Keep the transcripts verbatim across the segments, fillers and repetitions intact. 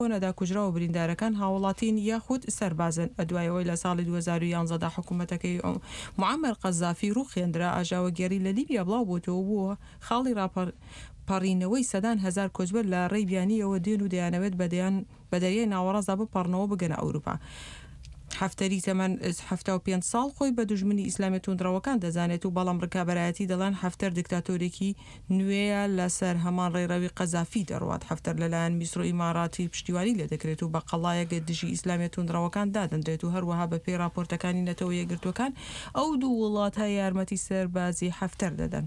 نەدا کوژرا و بریندارەکان هاوڵاتین یاخود سەربازن. ئەدوایەوەی لە ساڵی دوو هەزار و یانزەدا حکوومەتەکەی معەمەر قەزافی ڕووخێندرا ئاژاوەگێڕی لە لیبیا بڵاو بۆتەوە بووە خاڵی ڕاپەڕ پەڕینەوەی سەدان هەزار کۆچبەر لە ڕێی بیانیەوە دێن و دەیانەوێت بە دەریای ناوەڕاستدا بپەڕنەوە بگەنە ئەوروپا. هەفتەری تەمەن هەفتا و پێنج ساڵ خۆی بە دوژمنی ئیسلامی توندڕەوەکان دەزانێت و بەڵام ڕکابەرایەتی دەڵێن هەفتەر دیکتاتۆرێکی نوێیە لەسەر هەمان ڕێڕەوی قەزافی دەڕوات. هەفتەر لەلایەن میسر و ئیماراتی پشتیوانی لێ دەکرێت و بە قەڵایەک دژی ئیسلامی توندڕەوەکان دادەندرێت و هەروەها بە پێی راپۆرتەکانی نەتەوە یەکگرتوەکان ئەو دوو وڵاتە یارمەتی سەربازی هەفتەر دەدەن.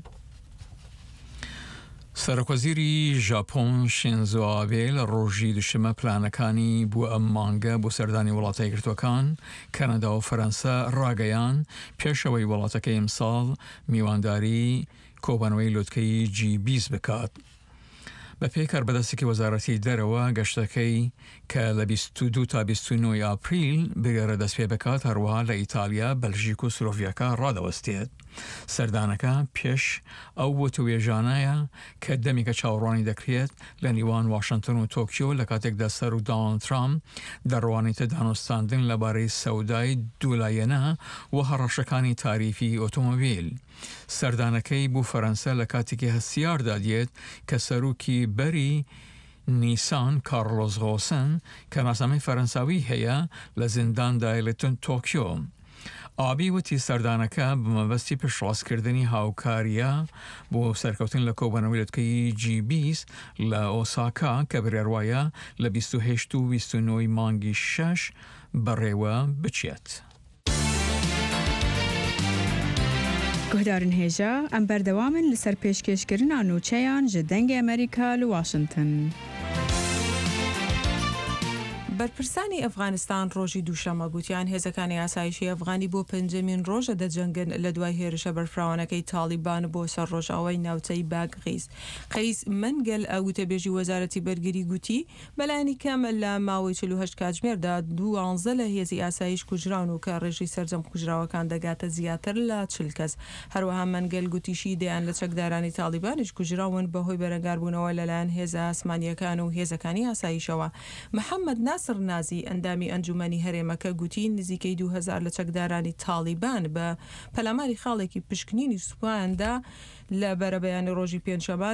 سەرۆکوەزیری ژاپۆن شینزۆ ئابێ لە ڕۆژی دووشەمە پلانەکانی بۆ ئەم مانگە بۆ سەردانی وڵاتە یەکگرتوەکان کەنەدا و فەرەنسا ڕاگەیان پێشەوەی وڵاتەکەی ئەمساڵ میوانداری کۆبانەوەی لۆتکەی جی بیست بکات. بە پێی کاربەدەستێکی وەزارەتی دەرەوە گەشتەکەی کە لە بیست و دوو تا بیست و نۆ ئاپریل بگەرە دەست پێ بکات هەروەها لە ئیتالیا، بەلژیک و سلۆڤیاکە ڕادەوەستێت. سەردانەکە پێش ئەو وتوێژانایە کە دەمێکە چاوەڕوانی دەکرێت لە نیوان واشنگتن و تۆکیۆ لە کاتێکدا سەر و دۆناڵد ترامپ دەڕوانێتە دانوستاندن لەبارەی سەودای دوولایەنە و هەڕەشەکانی تاریفی ئۆتۆمۆبیل. سەردانەکەی بوو فەرەنسا لە کاتێکی هەستیاردا دێت کە سەرۆکی بەری نیسان کارلۆس غۆسن کە ناسنامەی فەرەنساوی هەیە لە زینداندا لە تۆکیۆ. ئابی وتی سەردانەکە بمەبەستی پشتڕاستکردنی هاوکاریە بۆ سەرکەوتن لە کۆبانەوەی لۆتکەی جی بیست لە ئۆساکا کە بڕێڕوایە لە بیست و هەشت و بیست و نۆ مانگی شەش بەڕێوە بچێت. گوهدارن هێژە ئەم بەردەوامن لەسەر پێشکەشکردنا نوچەیان ji dengê ئەمریکا لە واشنگتن. بەرپرسانی ئەفغانستان ڕۆژی دووشەمە گوتیان هێزەکانی ئاسایشی ئەفغانی بۆ پەنجەمین ڕۆژە دەجەنگن لە دوای هێرشە بەرفراوانەکەی تالیبان بۆ سەر ڕۆژاوای ناوچەی باگغیز. قەیس منگەل ئەوتەبێژی وەزارەتی بەرگری گوتی بەلایانی کەم لە ماوەی چل و هەشت کاتژمێردا دوانزە لە هێزی ئاسایش کوژراون و کە ڕێژی سەرجەم کوژراوەکان دەگاتە زیاتر لە چل کەس. هەروەها منگەل گوتیشی دەیان لە چەکدارانی تالیبانیش کوژراون بەهۆی بەرەنگاربوونەوە لەلایەن هێزە ئاسمانیەکان و هێزەکانی ئاسایشەوە. محەممەد ناس نازی ئەندامی ئەنجومەنی هەرێمەکە گوتی نزیکەی دوو هەزار لە چەکدارانی تالیبان بە پەلاماری خاڵێکی پشکنینی سوپاندا لە بەرەبەیانی ڕۆژی پێنجشەمە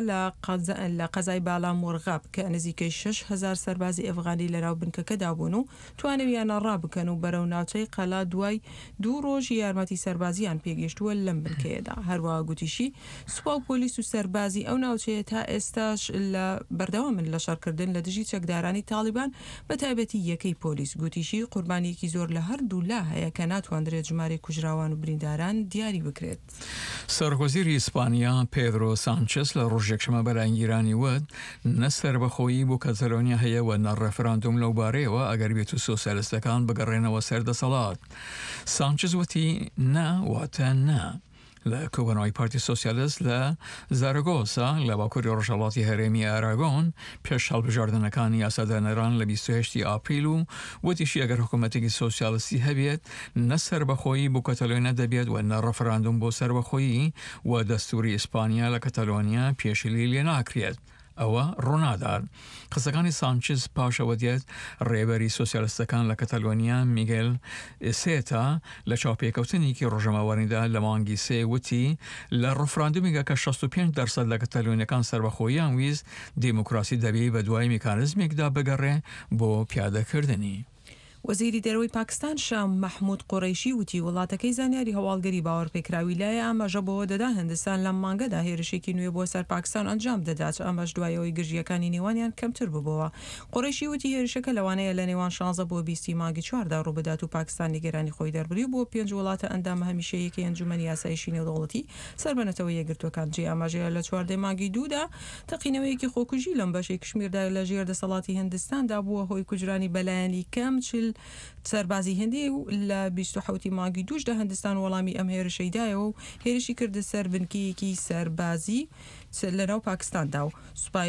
لە قەزای بالا مۆرغاب کە نزیکەی شش هەزار سەربازی ئەفغانی لەناو بنکەکەدا بوون و توانەویانە ڕابکەن و بەرەو ناوچەی قەلا دوای دوو ڕۆژی یارمەتی سەربازیان پێگەشتووە لەم بنکەیەدا. هەروەها گوتیشی سوپا و پۆلیس و سەربازی ئەو ناوچەیە تا ئێستاش لە بەردەوامن لە شەڕکردن لە دژی چەکدارانی تالیبان بە تایبەتی یەکەی پۆلیس. گوتیشی قوربانیەکی زۆر لە هەردوو لا هەیە کە ناتوانرێت ژمارەی کوژراوان و برینداران دیاری بکرێت. سەرۆکوەزیری ئیسپانیا پێدرۆ سانچێز لە ڕۆژێکشەمە بەرەنگیرانی وت نەسەر بەخۆیی بۆ کەتەلۆنیا هەیەوە نە ڕەفراندۆم لەو بارەیەوە ئەگەر بێت و سۆسیالیستەکان بگەڕێنەوە سەردەسەڵات. سانچێز وتی نا واتە نا. لە کۆبنەوەی پارتی سۆسیالیست لە زارەگۆسا لە باکووری ڕۆژهەڵاتی هەرێمی ئاراگۆن پێش هەڵبژاردنەکانی یاسادانەران لە بیست و هەشت ئاپریل و وتیشی ئەگەر حکوومەتێکی سۆسیالیستی هەبێت نە سەربەخۆیی بۆ کەتەلۆنیا دەبێت و نە ڕەفراندۆم بۆ سەربەخۆیی و دەستوری ئیسپانیا لە کەتەلۆنیا پێشلی لێ ناکرێت. ئەوە ڕوونادار. قسەکانی سانچز پاشەوە دێت ڕێبەری سۆسیالیستەکان لە کەتەلۆنیا میگێل ئسێتا لە چاوپێکەوتنێکی ڕۆژەماوەریدا لە مانگی سێ وتی لە ڕفراندومیگە کە شەست و پێنج دەرسەد لە کەتەلۆنیەکان سەربەخۆییان ویست دیموکراسی دەبێت بە دوای میکانزمێکدا بگەڕێ بۆ پیادەکردنی. وەزیری دەرەوەی پاکستان شام مەحموود قوڕیشی وتی وڵاتەکەی زانیاری هەواڵگەری باوەڕپێکراوی لایە ئاماژە بۆەوە دەدا هەندستان لەم مانگەدا هێرشێکی نوێ بۆ سەر پاکستان ئەنجام دەدات ئەمەش دوایەوەی گژیەکانی نێوانیان کەمتر ببەوە. قوڕیشی وتی هێرشەکە لەوانەیە لە نێوان شانزە بۆ بیستی مانگی چواردا ڕووبدات و پاکستان نیگەرانی خۆی دەربڕی بۆ پێنج وڵاتە ئەندامە هەمیشەیەکی ئەنجومەنی یاسایشی نێودەوڵەتی سەربەنێتەوە یەکگرتوەکان جێ ئاماژەیە لە چواردەی مانگی دوودا تەقینەوەیەکی خۆکوژی لەم بەشەی کشمیردا لە ژێر دەسەڵاتی هەندستاندا بووە هۆی کوژرانی بەلایەنی کەم چل سەربازی هەندی و لە بیست و حوتی مانگی دووشدا هەندستان وەڵامی ئەم هێرشەیدایەوە و هێرشی کردە سەر بنکەیەکی سەربازی لەناو پاکستاندا و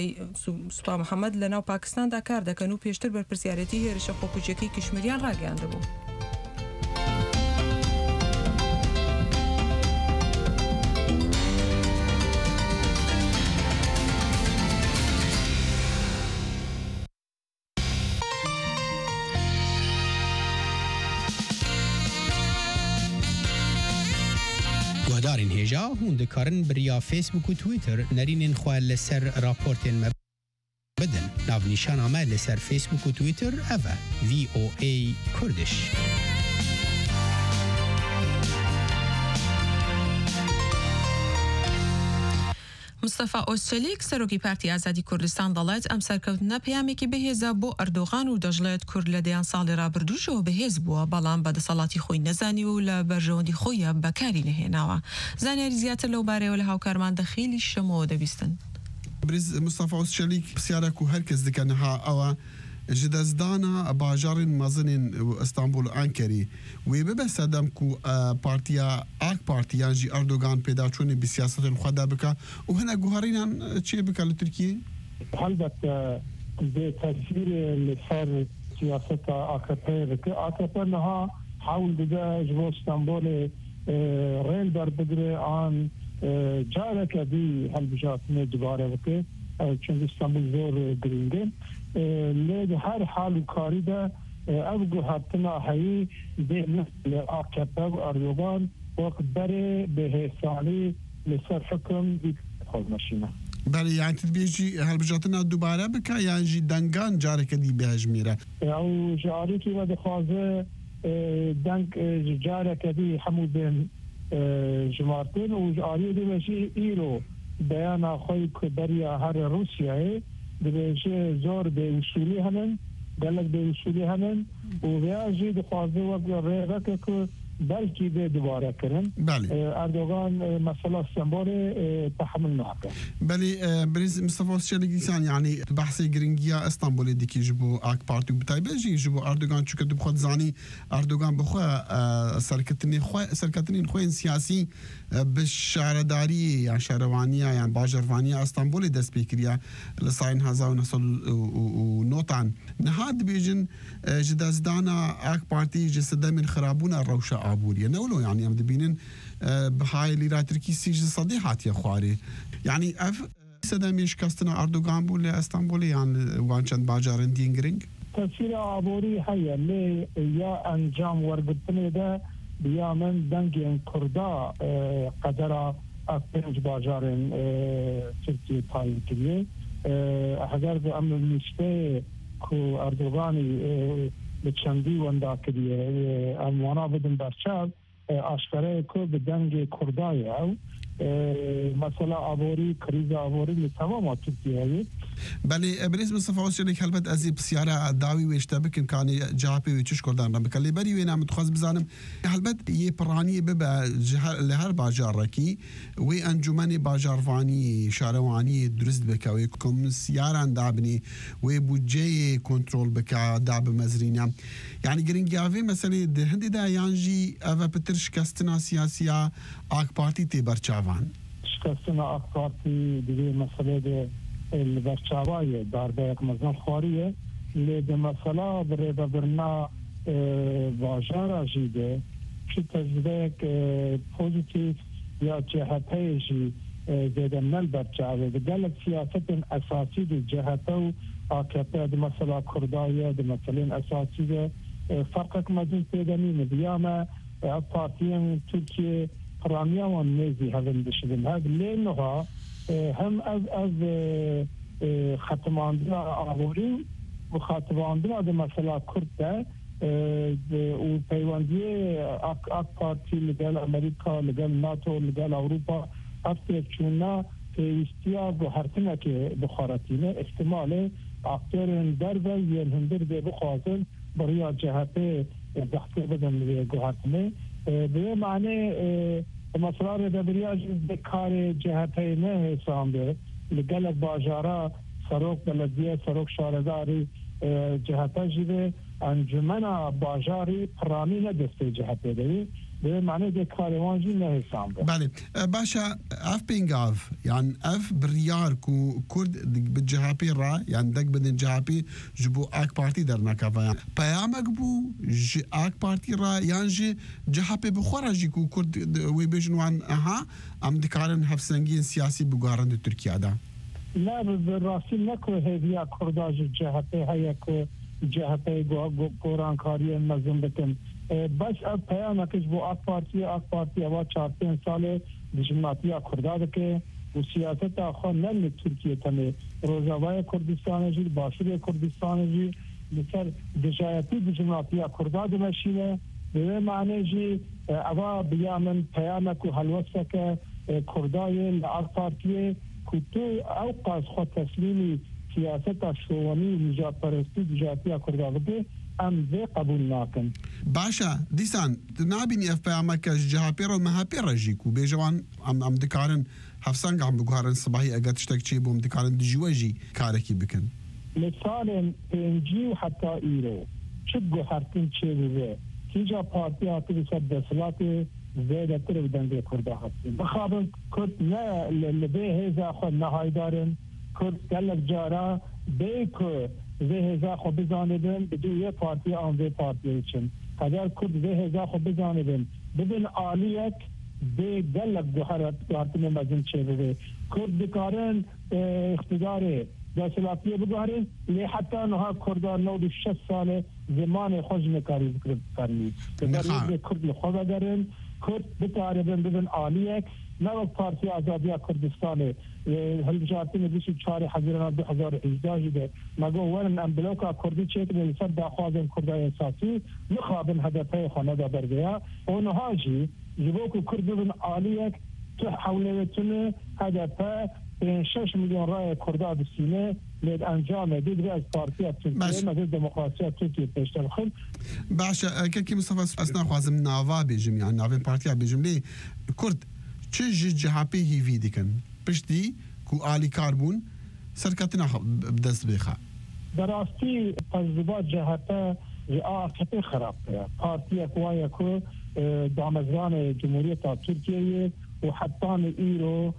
سوپا محەممەد لەناو پاکستاندا کار دەکەن و پێشتر بەرپرسیارەتی هێرشە خۆکوژیەکەی کشمیریان ڕاگەیاندەبوو. دارین هجا هون دکارن بریا فیسبوک و تویتر نرینین خواه لسر راپورتین مب بدن ناو نیشان آمه لسر فیسبوک و تویتر اوه وی او ای کردش. مصطفى أوستشليك سروكي بارتي آزادي كردستان ضلت أم سركوتنا بياميكي بهيزا بو أردوغان و دجلت كرد لديان صالي رابردوش و بهيز بوا بلان بدا صلاتي خوي نزاني و لبرجون دي خويا بكاري نهيناوا زاني رزيات اللو باري و لهاو كارمان دخيلي الشمو دبيستن برز مصطفى أوستشليك بسيارك و هركز دكانها أوا جدازدانا باجار مازن اسطنبول انکری و ببس دم کو پارتیا اک پارتیان جی اردوغان پیدا چون به سیاست خدا بک و هنا گوهرینان چی بک ترکیه البته به تاثیر لسر سیاست آکاپی بک آکاپی نها حاول دیگه جو اسطنبول ریل بر بدر آن جاره که دی هل بجات نه دوباره بک چون اسطنبول زور گرینگه لید هر حال کاری ده ابگو هاتنا هایی به مثل آکتاب اردوغان وقت بره به حسانی لسر حکم دید خود مشینه بله یعنی تدبیجی هل بجاتنا دوباره بکا یعنی جی دنگان جاره که دی بهش میره او جاری که و دخوازه دنگ جاره که دی حمود بین جمارتین و جاری دی بشی ایرو بیان آخوی که بریا هر روسیه درجه زور به اصولی هنن دلک به اصولی هنن و بیاجی دخوازه و رقه که بلکی به دوباره کرن اردوغان مثلا سنبول تحمل نحكا بله بريز مصطفى الشلقيسان يعني بحثي جرينجيا اسطنبول ديكي جبو اك بارتي بتايبه جي جبو اردوغان چوكا دبخوت زاني اردوغان بخوا سركتني خوا سركتني خوين سياسي بالشهرداري يعني شهروانيه يعني باجروانيه اسطنبول دس بكريا لصاين هذا ونصل ونوطان نهاد بيجن جدازدانا اك بارتي جسد من خرابونا الروشه عبوريه نولو يعني ام دبينن بهاي اللي را تركي سيج صديحات يا خواري يعني اف سدام يشكستنا اردوغان بول اسطنبول يعني وانشان باجارن دينغرينج تفسير عبوري هيا لي يا انجام ورقتني ده بيا من دنگين كردا قدرا افنج باجارن تركي تاي كده اگر به امر نشته کو اردوغانی بچندی وندا کدیه اموانا بدن برچاو آشکاره که به دنگ کردای او مثلا عبوری کریز عبوری لتمام ترکیه بله بريز مصطفى وسيلك هلبت ازي بسياره داوي ويشتبك كان جابي ويتش كردان ربك اللي بري وين عم تخاز بزانم هلبت يبراني ببا لهر باجار ركي وي انجمني باجار فاني شارواني درست بك ويكم سياره دابني وي بوجي كنترول بك داب مزرينا يعني جرينجافي مثلا هندي دا يانجي افا بترش كاستنا سياسيه اك بارتي تبرچاوان شكستنا اك بارتي دي مساله البرچاوای دربه یک مزن خواریه لیده مثلا بره برنا واجارا جیده چی تجربه پوزیتیف یا جهته جی زیده نل برچاوه ده گلک سیاست اساسی ده جهته و آکپه ده مثلا کردایه ده مثلا اساسی ده فرقک مزن پیدنی بیامه پارتیان ترکیه پرامیا و نیزی هفن بشدن هذا لینها هم از از ختماندن آوری و ختماندن ده مثلا کرد و پیوندی اک اک پارتی لگل امریکا لگل ناتو لگل اروپا افت چونا پیستیا و هرتنه که بخارتینه احتمال اکترین در و یه هندر به بخوازن برای جهت بحث بدن گوهرتنه به معنی مثلا ردبریاج بکار جهته نه حسام ده لگل باجارا سروک بلدیه سروک شارداری جهته جیده انجمن باجاری پرامی ندسته جهته ده به معنی ده کاروانجی نه حسام ده بله باشا اف بینگاف يعني اف بريار كو كرد بالجهابي را يعني دك بدن جهابي جبو اك بارتي درنا كافا يعني بيامك بو جي اك بارتي را يعني جي جهابي بخورا جي كو كرد ويبيجنوان اها ام دكارن هفسنگين سياسي بغارن تركيا دا لا بالراسي نكو هيديا كرداج جهابي هيا كو جهابي قران كاري نظم بكن بس اب پیامکش بو اک پارتی اک پارتی اوا چهار پنج سال دجمناتیا کرداد که و سیاست آخر نل ترکیه تمه روزاوای کردستان جی باشور کردستان جی لسر دجایتی دجمناتیا کرداد مشینه به معنی جی اوا بیامن پیامک و حلوسک کردای لعب پارتیه کتو اوقاز خود تسلیمی سیاست شوانی نجات پرستی دجایتی کرداد به ام ذي قبول ناكن باشا ديسان نابيني اف بي كاش جها بيرو مها بيرجيكو بيجوان ام ام دكارن هفسان عم بقارن صباحي اجت تشتكي بوم دكارن دجوجي كاركي بكن مثال انجي حتى ايرو شقو حركين تشيبي تيجا بارتي اتي سد صلاتي زيادة ترى بدن كردا حسين بخابن كنت لا اللي هذا خد نهاي دارن كنت قال جارا بيكو زه هزا خو بزانیدن بدون یه پارتی آن وی پارتی چن اگر کرد زه هزا خو بزانیدن بدون آلیت به گلک جوهرت پارتی مزن چه بده کرد بکارن اقتدار دستلاتی بگاره لی حتی نها کردان نود شش سال زمان خوش نکاری بکرد کرنی بگاره کرد خو بگرن کرد بکارن بدون آلیت نو پارتی آزادی کردستان هل جارتی نبیشی چهار حزیران دو هزار و هجده جده مگو ورن ام بلوکا کردی چیت به لسر داخوازن کردای اساسی نخوابن هدفه خانده برگیا اونها جی جبوکو کردون آلیک تو حولتون هدفه شش میلیون رای کرده بسینه لید انجام دید از پارتی ترکیه مدد دموکراسی ترکیه پیشتر خود باشه که مصطفى اسنا خوازم ناوا بيجم يعني ناوين بارتيا بيجم لي كرد چه جهابي هيفي ديكن پشتی کو آلی کاربون سرکتنا بدست بخا دراستی تجربات جهتا آخته خراب کرد پارتی اقوای کو دامزان جمهوریت ترکیه و حتی ایرو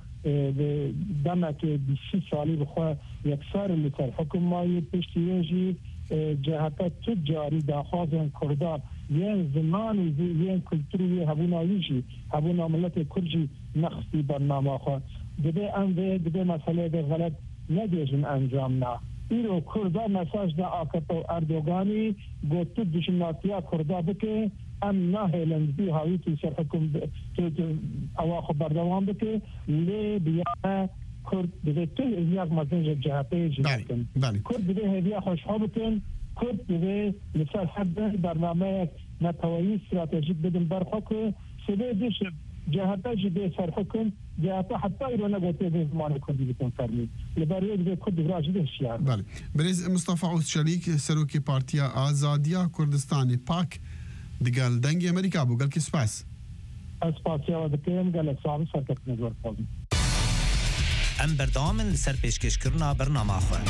دمک بیسی سالی بخواه یکسر لسر حکومایی پشتیجی جهتا تجاری داخوازن کردار ین زمانی ین کلتوری هبوناییجی هبونا ملت کرجی نخصی برنامه خواه دبی انده دبی مسئله ده غلط ندیجن انجام نه ایرو کردا مساج ده آکتا و اردوگانی گوتو دشمناتیا کردا بکه ام نه لندبی هایی تو سر حکم اواخو بردوان بکه لی بیانه کرد دبی تو ایاک مزنج جهته جهتن کرد دبی هدیه خوشحا بکن کرد دبی مثال حد برنامه نتوایی استراتژیک بدن برخواه سبه دیش جهتا جدي سر حكم جهتا حتى يرونا قلت في زمان كردي بيكون فرمي لبريد في كرد راجد الشيار بله بريز مصطفى عوض شريك سروكي بارتيا آزاديا كردستاني باك دقال دنگي امريكا بو قال كي سباس اسباسيا ودكيم قال صعب سركت نزور فاضي ام بردام لسر پیشکش کرنا برنامه خواه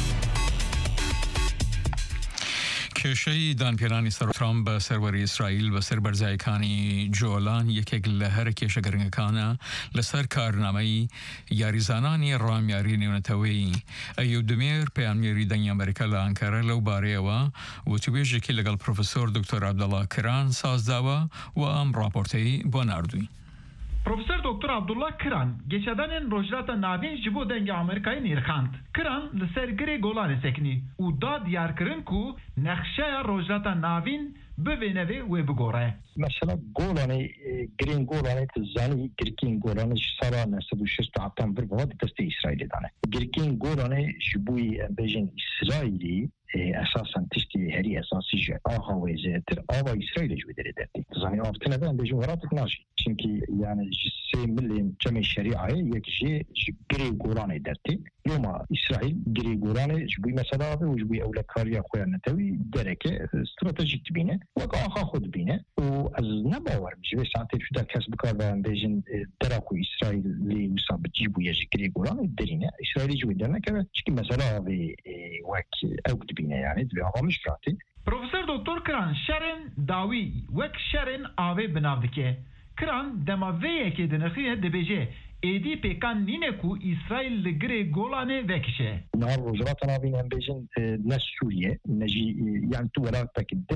کێشەی دانپێرانی سەر ترامپ بە سەروەری ئیسرائیل بە سەر بەرزایەکانی جۆلان یەکێک لە هەرە کێشە گرنگەکانە لەسەر کارنامەی یاریزانانی ڕامیاری نێونەتەوەی ئەیوب دمێر پەیامێری دەنگی ئەمریکا لە ئەنکارە لەو بارەیەوە وتوێژێکی لەگەڵ پرۆفسۆر دکتۆر عەبدەڵڵا کران سازداوە و ئەم ڕاپۆرتەی بۆ ناردووی. Profesör Doktor Abdullah Kiran geçedanen rojrata navên ji bo dengê Amerîkayê nêrxand. Kiran li ser girê Golanê seknî û da diyar kirin ku nexşeya rojrata navîn bi vê nevê wê bigore. Mesela Golanê girên Golanê tu zanî girkên Golanê ji sala nesed û şêst hatan bir bi destê İsraîlê dane. Girkên Golanê ji bo bêjin İsraîlî esasen tiştî herî esasî ji aha wê zêtir ava İsraîlê ji wê derê dertî. Tu zanî av tune ben bêjin weratik najî. Çünkü yani ji sê milên cemê şerîayê yek jê ji girê Golanê dertî. Yoma İsraîl girê Golanê ji bo mesela û ji bo ewlekariya xwe ya netewî dereke stratejîk dibîne wek aha xwe dibîne û ez nebawerim ji vê saetê şu der kes bikar ben bêjin dera ku İsraîlê wisa bicî bûye ji girê Golanê derîne İsraîlê ji wê dernekeve çünkü mesela avê wek ew dibîne yani dibê ava mişkilatê. Profesör Doktor Kiran şerên dawî wek şerên avê binav dike. Kiran dema vê yekê dinixiye dibêje êdî pêkan nîne ku İsraîl li girê Golanê vekişe. Nahar rojrata navîn em bêjin ne Sûriye ne jî yani tu welatek din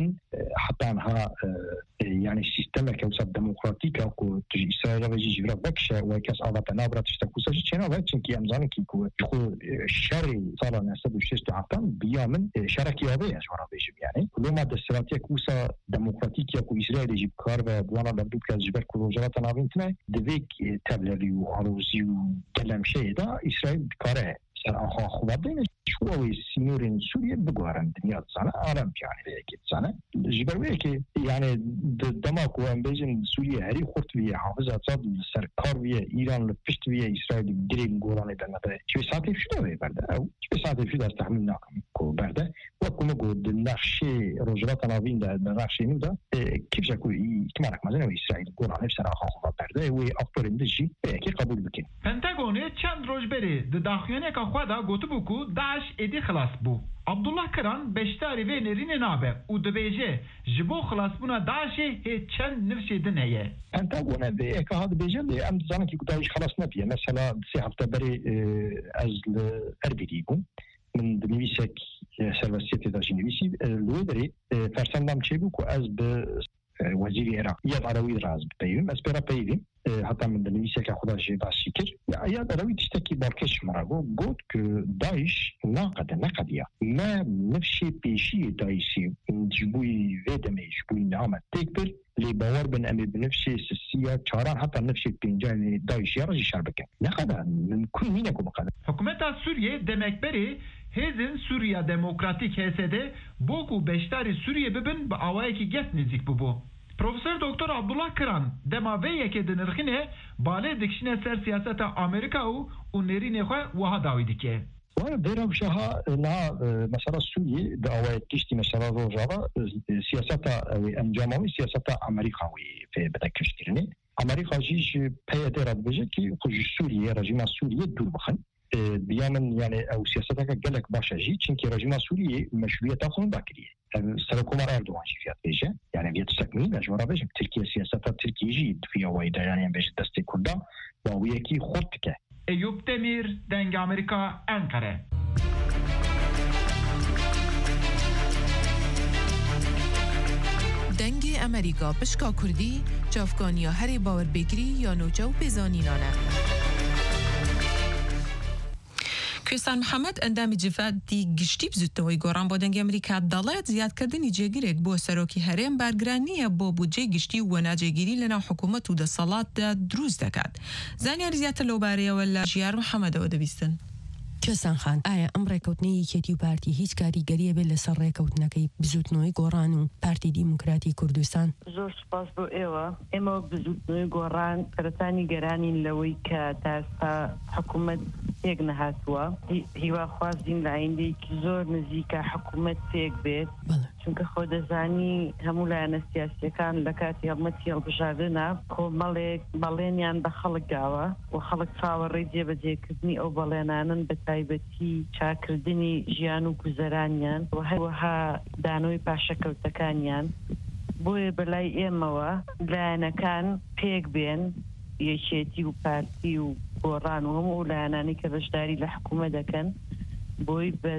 حتى عنها يعني سيستم كوسا ديمقراطيك أو تجي إسرائيل ويجي جبرا بكشة وكاس أضافة نابرة تشتكوسا شيء نابرة كي أمزان كي كو يخو الشري صار نسب وشيست عطان بيامن شركي أبيه أشوار بيجي يعني لما دستراتيا كوسا ديمقراطيك أو إسرائيل يجيب كار وبوانا لبدو كجبر كروجات نابينتنا دبيك تبلري وعروزي وكلام شيء ده إسرائيل كاره سر آخا خوابين شو سنورين سوريا بقارن دنيا سنة عالم يعني بيجي سنة جبروي كي يعني دماغ وامبيجن سوريا هري خرط بيه حافظة صاد سركار بيه إيران لبشت بيه إسرائيل جرين قولاني بنده شو ساعتي شو ده برده أو شو ساعتي شو ده استحمل ناكم كو برده وكم قد النقشة رجلات نابين ده النقشة إنه ده كيف شكو كمارك مثلا إسرائيل قولاني بسر آخا خواب برده وأفضل إندشي كي قبول بكين. پنتاگونه چند روز بری داخلیه که خدا گوته بکو داعش ایدی خلاص بو. عبدالله کران بشتاری و نرین نابه و دبیجه جبو خلاص بونا داعش هی چند نفشی دنیه. پنتاگونه به که هاد بیجه لی ام زنی که داعش خلاص نبیه مثلا سه هفته بری از اربیدی بون. من دنیویسک سروسیت داشتی نویسی لودری فرسندم چه بو که از به وزير العراق ياد عروي راز بيوم اسبرا بيوم حتى من دنيسيا كخدا جي باشيكر ياد عروي تشتكي باركش مراغو قلت كو داعش ناقد نقديا ما نفشي بيشي داعشي جبوي فيدمي جبوي نعمة تكبر اللي باور بن امي بنفشي سياسية شاران حتى نفشي بينجاني داعش يرجي شربكه نقدا من كل مين يكون بقدر حكومة سوريا دمك بري هزن سوريا ديمقراطيك هسده بوكو بشتاري سوريا ببن بأوائي كي جت نزيك ببو پروفسور دکتر عبدالله کران دماویه که دنرخینه باله دکشنه سر سیاست امریکا و اونرین خواه وها داویدی که وانا ديرهم شها نا مثلا سوريا دعوة كشتي مثلا روجاوا سياسة انجاموي سياسة امريكاوي في بدك كشتيرني امريكا جيش بيدر بيجي كي خج سوريا رجيم سوريا دور بخن بيامن يعني او سياستك قالك باشا جي چونكي رجيم سوريا مشروعية تاخذ باكريه سركومار اردوغان جي فيات بيجي يعني بيت تستكمل مجبورة بيجي تركيا سياسة تركيا جي في وايدا يعني بيجي دستي كردا وويكي خطك ایوب تمیر دنگ امریکا انقره دنگ امریکا پشکا کردی چافکانیا هری باور بگری یا نوچه و بزانینانه کوێستان محەممەد ئەندامی جفاتی گشتی بزوتەوەی گۆڕان بۆ دەنگی ئەمریکا دەڵێت زیادکردنی جێگیرێک بۆ سەرۆکی هەرێم بارگران نییە بۆ بودجێ گشتی و وەناجێگیری لەناو حکوومەت و دەسەڵاتدا دروست دەکات. زانیاری زیاتر لەو بارەیەوە لە ژیار محەممەدەوە دەبیستن. کوێستان خان ئایا ئەم ڕێکەوتنەی یەکێتی و پارتی هیچ کاریگەریە بێت لەسەر ڕێکەوتنەکەی بزوتنەوەی گۆڕان و پارتی دیموکراتی کوردستان؟ زۆر سپاس بۆ ئێوە ئێمە بزوتنەوەی گۆڕان پەرستانی گەرانین لەوەی کە تا ئێستا حکوومەت پێک نەهاتووە هیوا خوازین لە ئایندەیەکی زۆر نزیکە حکوومەت پێک بێت چونکە خۆ دەزانی هەموو لایەنە سیاسیەکان لە کاتی هەڵمەتی هەڵبژاردنە کۆمەڵێک بەڵێنیان بە خەڵک داوە و خەڵک چاوەڕێی جێبەجێکردنی ئەو بەڵێنانن بە تایبەتی چاکردنی ژیان و گوزەرانیان و هەروەها دانەوەی پاشەکەوتەکانیان بۆیە بەلای ئێمەوە لایەنەکان پێک بێن یەکێتی و پارتی و گۆڕان و هەموو لایەنانی کە بەشداری لە حکوومەت دەکەن بۆی بە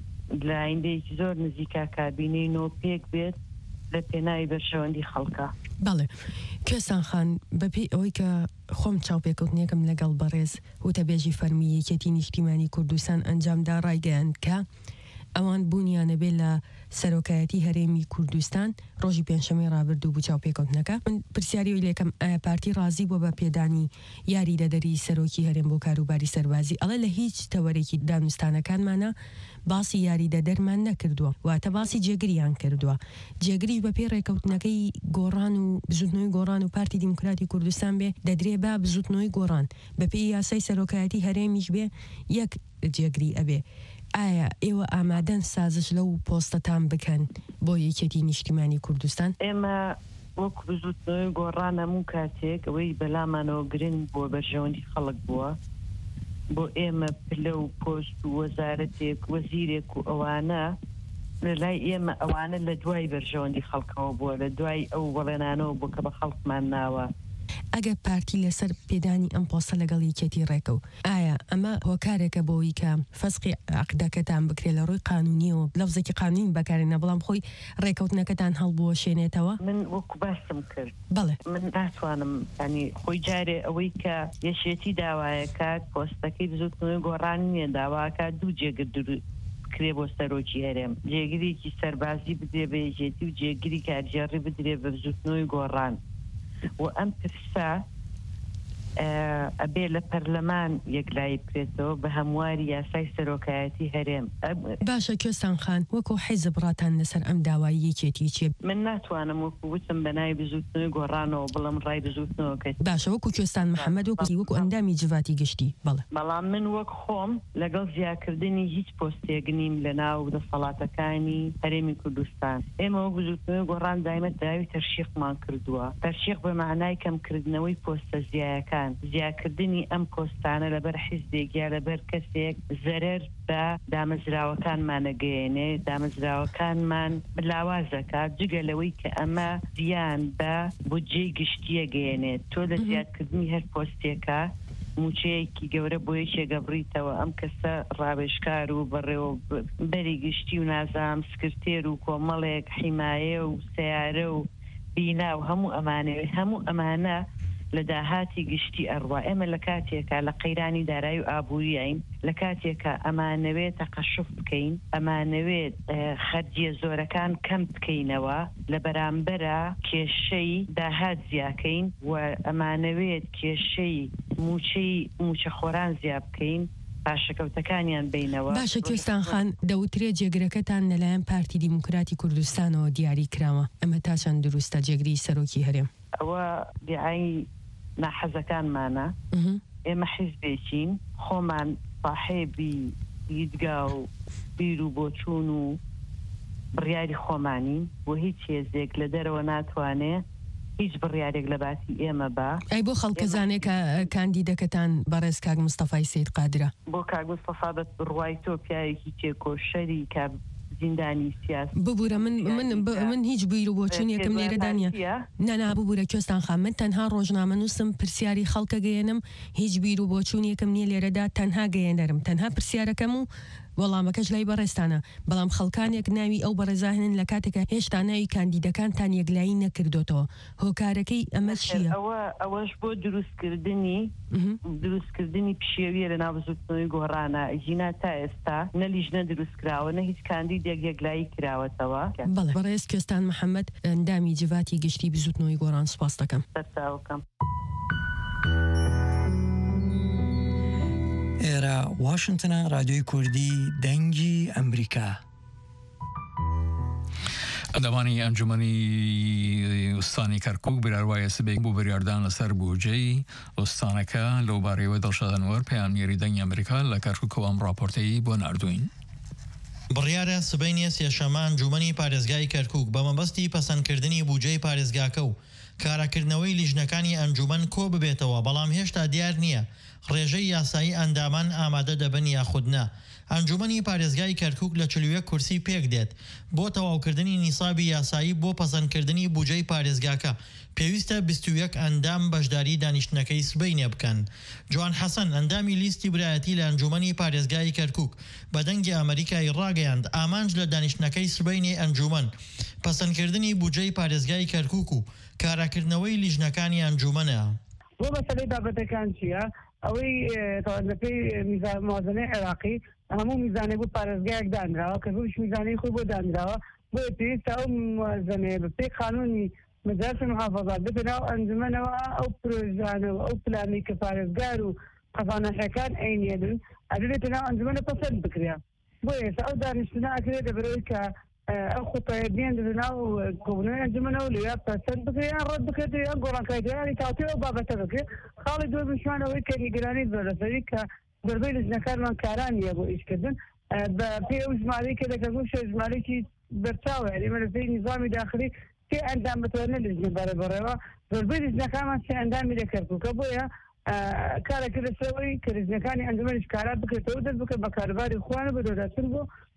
لە ئایندەیەکی زۆر نزیکا کابینەی پێک بێت لە پێناوی بەرشەوەندی خەڵکە. بەڵێ کوێستان خان بەپێی ئەوەی کە خۆم چاوپێکەوتنیەکەم لەگەڵ بەڕێز وتەبێژی فەرمی یەکێتی نیشتیمانی کوردستان ئەنجامدا ڕایگەیاند کە ئەوان بوونیانە بێت لە سەرۆکایەتی هەرێمی کوردستان ڕۆژی پێنجشەمەی ڕابردوو بوو چاوپێکەوتنەکە. من پرسیاری لێکم ئایا پارتی ڕازی بۆ بە پێدانی یاری دەدەری سەرۆکی هەرێم بۆ کاروباری سەربازی ئەڵێ لە هیچ تەوەرێکی دانوستانەکانمانە باسی یاری دەدەرمان نەکردووە واتە باسی جێگریان کردووە. جێگریش بە پێی ڕێکەوتنەکەی گۆڕان و بزوتنەوەی گۆڕان و پارتی دیموکراتی کوردستان بێ دەدرێ با بزوتنەوەی گۆڕان بە پێی یاسای سەرۆکایەتی هەرێمیش بێ یەک جێگری ئەبێ. ئایا ئێوە ئامادەن سازش لەو پۆستەتان بکەن بۆ یەکێتی نیشتیمانی کوردستان؟ ئێمە وەکو بزوتنەوەی گۆڕان هەموو کاتێک ئەوەی بەلامانەوە گرنگ بۆ بەرژەوەندی خەڵک بووە بۆ ئێمە پلە و پۆست و وەزارەتێک وەزیرێک و ئەوانە لەلای ئێمە ئەوانە لە دوای بەرژەوەندی خەڵکەوە بووە لە دوای ئەو وەڵێنانەوە بوو کە بە خەڵکمان ناوە. ئەگە پارتی لەسەر پێدانی ئەم پۆستە لەگەڵ یەکێتی ڕێکە و ئایا ئەمە هۆکارێکە بۆی کە فەسقی عقدەکەتان بکرێت لە ڕووی قانونیەوە لەفزێکی قانونی بەکارێنە بەڵام خۆی ڕێکەوتنەکەتان هەڵبووە شوێنێتەوە من وەکو باسم کرد بەڵێ من ناتوانم ینی خۆی جارێ ئەوەی کە یەشێتی داوایەکە پۆستەکەی بزوتنەوەی گۆڕانی نیە داواکە دوو جێگر کرێ بۆ سەرۆکی هەرێم جێگیرێکی سەربازی بدرێ بە یەکێتی و جێگیری کارژێڕی بدرێ بە بزوتنەوەی گۆڕان و ئەم پرسە ئەبێ لە پەرلەمان یەکلایی بکرێتەوە بە هەمواری یاسای سەرۆکایەتی هەرێم. باشە کوێستان خان وەکو حیزب ڕاتان لەسەر ئەم داوای یەکێتی چێ؟ من ناتوانم وەکو وتم بە ناوی بزوتنەوەی گۆڕانەوە بڵم ڕای بزوتنەوە کەس. باشە وەکو کوێستان محەممەد وەکو وەکو ئەندامی جواتی گشتی بەڵێ. بەڵام من وەک خۆم لەگەڵ زیاکردنی هیچ پۆستێک نیم لە ناو دەسەڵاتەکانی هەرێمی کوردستان. ئێمە وەک بزوتنەوەی گۆڕان دایمە داوی تەرشیقمان کردووە. تەرشیق بە معنای کەمکردنەوەی پۆستە زیایەکان زیاکردنی ئەم پۆستانە لەبەر حیزبێک یا لەبەر کەسێک زەرەر بە دامەزراوەکانمانەگەیەنێ دامەزراوەکانمان لاوازەکات جگە لەوەی کە ئەمە زیان بە بودجەی گشتیە گەیەنێت تۆ لە زیادکردنی هەر پۆستێکە موچەیەکی گەورە بۆ یەکێگە بڕیتەوە ئەم کەسە ڕاوێژکار و بەڕێوە بەری گشتی و نازام سکرتێر و کۆمەڵێک حیمایە و سیارە و بینا و هەموو ئەمانەوێ هەموو ئەمانە لە داهاتی گشتی ئەڕوا ئێمە لە کاتێکە لە قەیرانی دارایی و ئابووریین لە کاتێکە ئەمانەوێت تەقەشف بکەین ئەمانەوێت خەرجیە زۆرەکان کەم بکەینەوە لە بەرامبەرە کێشەی داهات زیاکەین و ئەمانەوێت کێشەی موچەی موچەخۆران زیاد بکەین پاشەکەوتەکانیان بینەوە. باشە کوێستان خان دەوترێ جێگرەکەتان لەلایەن پارتی دیموکراتی کوردستانەوە دیاری کراوە ئەمە تا چەند دروستە جێگری سەرۆکی هەرێم؟ ئەوە دیعای ناحەزەکانمانە ئێمە حیزبێکین خۆمان صاحێبی دیدگا و بیر و بۆچوون و بڕیاری خۆمانی بۆ هیچ هێزێک لە دەرەوە ناتوانێت هیچ بڕیارێک لە باسی ئێمە بە ئەی بۆ خەڵکەزانێک کە کاندیدەکەتان بەڕێز کاک مستەفای سید قادرە بۆ کاک مستەفا بەت بڕوای تۆ پیاوێکی تێکۆشەری کە زیندانی سیاسی ببوورە من من من هیچ بیر و بۆچوونیەکەم لێرەدانە نەنا ببوورە کوێستان خان من تەنها ڕۆژنامە نووسم پرسیاری خەڵکە گەیەنم هیچ بیر و بۆچوونیەکەم نییە لێرەدا تەنها گەیەنەرم تەنها پرسیارەکەم و وەڵامەکەش لای بەڕێستانە بەڵام خەڵکانێک ناوی ئەو بەڕێزاهێنن لە کاتێکە هێشتا ناوی کاندیدەکانتان یەکلایی نەکردوتەوە هۆکارەکەی ئەمە چییە؟ ئەوە ئەوەش بۆ دروستکردنی دروستکردنی پشێویە لە ناو بزوتنەوەی گۆڕانە ژینا تا ئێستا نە لیژنە دروستکراوە نە هیچ کاندیدێک یەکلایی کراوەتەوە. بەڵێ بەڕێز کوێستان محەممەد ئەندامی جواتی گشتی بزوتنەوەی گۆڕان سوپاس دەکەم. سەرچاوەکەم. ئێرە واشنگتنە رادیۆی کوردی دەنگی ئەمریکا. ئەندامانی ئەنجومەنی ئوستانی کەرکووک براروایە سبێک بوو بریاردان لەسەر بودجەی ئوستانەکە لەو بارەیەوە دڵشادنەوەر پەیامنیێری دەنگی ئەمریکا لە کەرکووکەوە ئەم راپۆرتەی بۆ ناردوین. بڕیارە سبەینیە سێشەمە ئەنجومەنی پارێزگای کەرکووک بە مەبەستی پەسەندکردنی بودجەی پارێزگاکە و کاراکردنەوەی لیژنەکانی ئەنجومەن کۆ ببێتەوە بەڵام هێشتا دیار نییە ڕێژەی یاسایی ئەندامان ئامادە دەبن یاخودنا. ئەنجومەنی پارێزگای کەرکووک لە چلووە کورسی پێک دێت بۆ تەواوکردنی نیسابی یاسایی بۆ پەسەندکردنی بودجەی پارێزگاکە پێویستە بیست و یەک ئەندام بەشداری دانیشتنەکەی سبەینێ بکەن. جوان حەسەن ئەندامی لیستی برایەتی لە ئەنجومەنی پارێزگای کەرکووک بە دەنگی ئەمریکای ڕاگەیاند ئامانج لە دانیشتنەکەی سبەینی ئەنجومەن پەسەندکردنی بودجەی پارێزگای کەرکووک و کاراکردنەوەی لیژنەکانی ئەنجومەنە. بۆ بەسەرەی بابەتەکان چییە؟ ئەوەی تاوانەکەی موازنەی عێراقی هەموو میزانەی بۆ پارێزگایەک دانراوە کە هیچ میزانەی خۆی بۆ دانراوە بۆ پێویستە ئەو موازنەیە بە پێی قانونی مەجارات محافەزات ببنەوە ئەنجومەنەوە ئەو پرۆژانەوە ئەو پلانی کە پارێزگار و قەزانەحەکان عینێنن ئەدەبێتە ناو ئەنجومەنە پەسەند بکرێ. بۆ ئێستا ئەو دانیشتنە ئەکرێت دەبەرەوەی کە ئەو خوتایە بێن دەبناو کۆبنەوەی ئەنجومەنەوە لێ پەسەند بکرێ یان ڕەت بکرێت یان گۆڕانکاریانی تاوتێ ئەو بابەتە بکرێت. خاڵی دووە بشمانەوەی کە نیگەرانی زۆر لەسەری کە دەربەی لیژنەکانمان کاران نییە بۆ ئیشکردن بە پێی ئەو ژمارەی کە دەکەبوو شێ ژمارەیەکی بەرچاوە ئێمە لەسەری نظامی داخلی سێ ئەندام بتوانێت لیژنە بەرەبەڕێەوە زۆربەی لیژنەکانمان سێ ئەندامی لەکەرکووکە بۆیە کارەکە لەسەرەوەی کە لیژنەکانی ئەنجومەنیش کارا بکرێتەوە دەست بکە بە کارەباری خوانە بە دۆداتر بۆ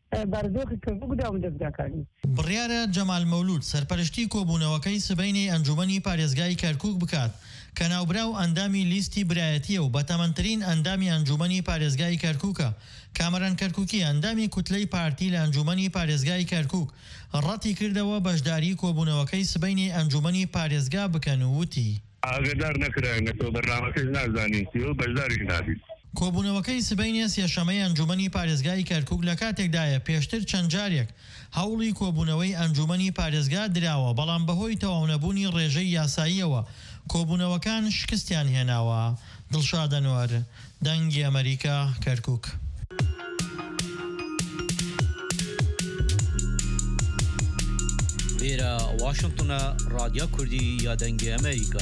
بارودۆخی کردبوودا و دەستگاکانی بڕیارە جەمال مەولود سەرپەرشتی کۆبوونەوەکەی سبەینی ئەنجومەنی پارێزگای کەرکووک بکات کە ناوبراو ئەندامی لیستی برایەتیە و بەتەمەنترین ئەندامی ئەنجومەنی پارێزگای کەرکووکە. کامەران کەرکووکی ئەندامی کوتلەی پارتی لە ئەنجومەنی پارێزگای کەرکووک ڕەتی کردەوە بەشداری کۆبوونەوەکەی سبەینی ئەنجومەنی پارێزگا بکەن و وتی ئاگدار نەکراینەوە بەرنامەکەی نازانیتی و بەشداریش نابیت. کۆبوونەوەکەی سبەینی سێشەمەی ئەنجومەنی پارێزگای کەرکووک لە کاتێکدایە پێشتر چەند جارێک هەوڵی کۆبوونەوەی ئەنجومەنی پارێزگا دراوە بەڵام بەهۆی تەواونەبوونی ڕێژەی یاساییەوە کۆبوونەوەکان شکستیان هێناوە. دڵشاد ئەنوەر، دەنگی ئەمریکا، کەرکووک. لێرە واشنگتنە رادیۆ کوردی یا دەنگی ئەمریکا.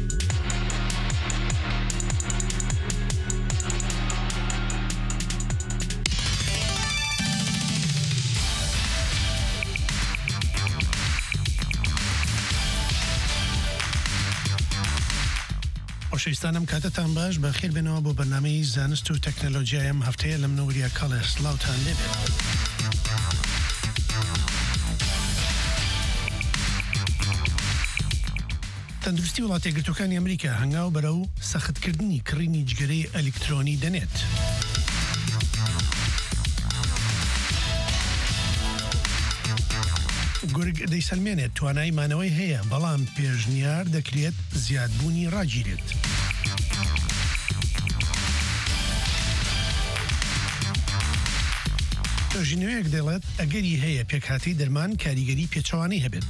خۆشەویستانم کاتتان باش بە خێر بێنەوە بۆ بەرنامەی زانست و تەکنەلۆژیای ئەم هەفتەیە لە منەوەریە کاڵێ سڵاوتان لێبێت. تەندروستی وڵاتە یەکگرتووەکانی ئەمریکا هەنگاو بەرە و سەختکردنی کڕینی جگەرەی ئەلیکترۆنی دەنێت. گورگ دەیسەلمێنێت توانای مانەوەی هەیە بەڵام پێشنیار دەکرێت زیادبوونی ڕاگیرێت. توژینەوەیەک دەڵێت ئەگەری هەیە پێکهاتی دەرمان کاریگەری پێچەوانەی هەبێت.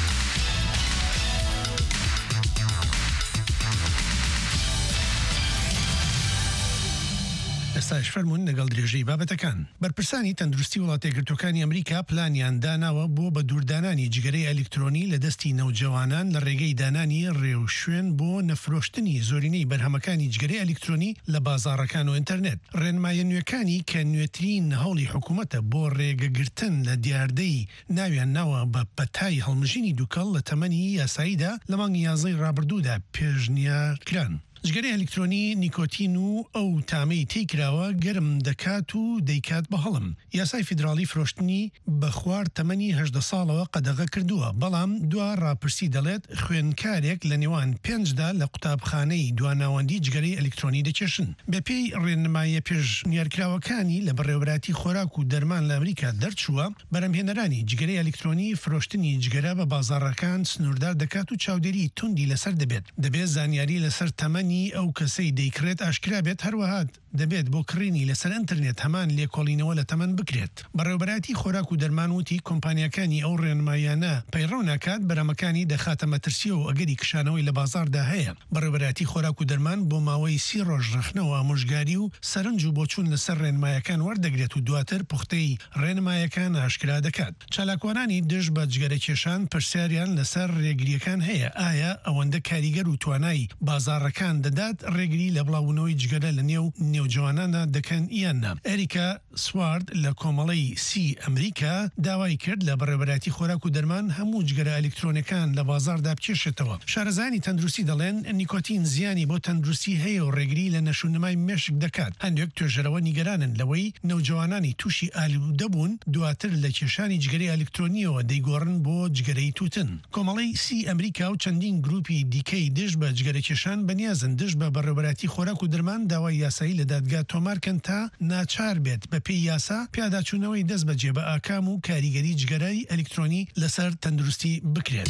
ئێستاش فەرمونون لەگەڵ درێژەی بابەتەکان. بەرپرسانی تەندروستی وڵاتە یەکگرتووەکانی ئەمریکا پلانیان داناوە بۆ بە دووردانانی جگەرەی ئەلیکترۆنی لە دەستی نەوجەوانان لە ڕێگەی دانانی ڕێو شوێن بۆ نەفرۆشتنی زۆرینەی بەرهەمەکانی جگەرەی ئەلیکترۆنی لە بازاڕەکان و ئینتەرنێت. ڕێنمایە نوێەکانی کە نوێترین هەوڵی حکوومەتە بۆ ڕێگەگرتن لە دیاردەی ناویان ناوە بە پەتای هەڵمژینی دووکەڵ لە تەمەنی یاساییدا لە مانگی یازدەی ڕابردوودا پێشنیارکران. جگەرەی ئەلیکترۆنی نیکۆتین و ئەو تامەی تێکراوە گەرم دەکات و دەیکات بە هەڵم. یاسای فیدراڵی فرۆشتنی بە خوار تەمەنی هەژدە ساڵەوە قەدەغە کردووە بەڵام دوا ڕاپرسی دەڵێت خوێندکارێک لە نێوان پێنجدا لە قوتابخانەی دواناوەندی جگەرەی ئەلیکترۆنی دەکێشن. بەپێی ڕێنمایە پێشنیارکراوەکانی لە بەڕێوەبراتی خۆراک و دەرمان لە ئەمریکا دەرچووە بەرەمهێنەرانی جگەرەی ئەلیکترۆنی فرۆشتنی جگەرە بە بازاڕەکان سنووردار دەکات و چاودێری توندی لەسەر دەبێت. دەبێت زانیاری لەسەر تەمەنی ئەو کەسەی دەیکرێت ئاشکرا بێت هەروەهات دەبێت بۆ کڕینی لەسەر ئینتەرنێت هەمان لێکۆڵینەوە لە تەمەن بکرێت. بەڕێوەبەراتی خۆراک و دەرمان وتی کۆمپانیەکانی ئەو ڕێنمایانە پەیڕەو ناکات بەرەمەکانی دەخاتە مەترسیە و ئەگەری کشانەوەی لە بازاردا هەیە. بەڕێوەبەراتی خۆراک و دەرمان بۆ ماوەی سی ڕۆژ ڕخنەوە ئامۆژگاری و سەرنج و بۆچوون لەسەر ڕێنمایەکان وەردەگرێت و دواتر پوختەی ڕێنمایەکان ئاشکرا دەکات. چالاکوانانی دژ بە جگەرەکێشان پرسیاریان لەسەر ڕێگریەکان هەیە ئایا ئەوەندە کاریگەر و توانای بازاڕەکان دەدات ڕێگری لە بڵاوبوونەوەی جگەرە لە نێو نێوجوانانە دەکەن یاننا. ئەریکا سوارد لە کۆمەڵەی سی ئەمریکا داوای کرد لە بەڕێوەبەراتی خۆراک و دەرمان هەموو جگەرە ئەلیکترۆنەکان لە بازاردا بکێشێتەوە. شارەزانی تەندروستی دەڵێن نیکۆتین زیانی بۆ تەندروستی هەیە و ڕێگری لە نەشونەمای مێشک دەکات. هەندێک توێژەرەوە نیگەرانن لەوەی نەوجوانانی تووشی ئالوودە بوون دواتر لە کێشانی جگەرەی ئەلیکترۆنیەوە دەیگۆڕن بۆ جگەرەی تووتن. کۆمەڵەی سی ئەمریکا و چەندین گروپی دیکەی دژ بە جگەرەکێشان بەنیازن دژ بە بەڕێوەبەراتی خۆراک و دەرمان داوای یاسایی لە دادگا تۆمارکەن تا ناچار بێت بە پێی یاسا پیاداچوونەوەی دەست بەجێ بە ئاکام و کاریگەری جگەرەی ئەلیکترۆنی لەسەر تەندروستی بکرێت.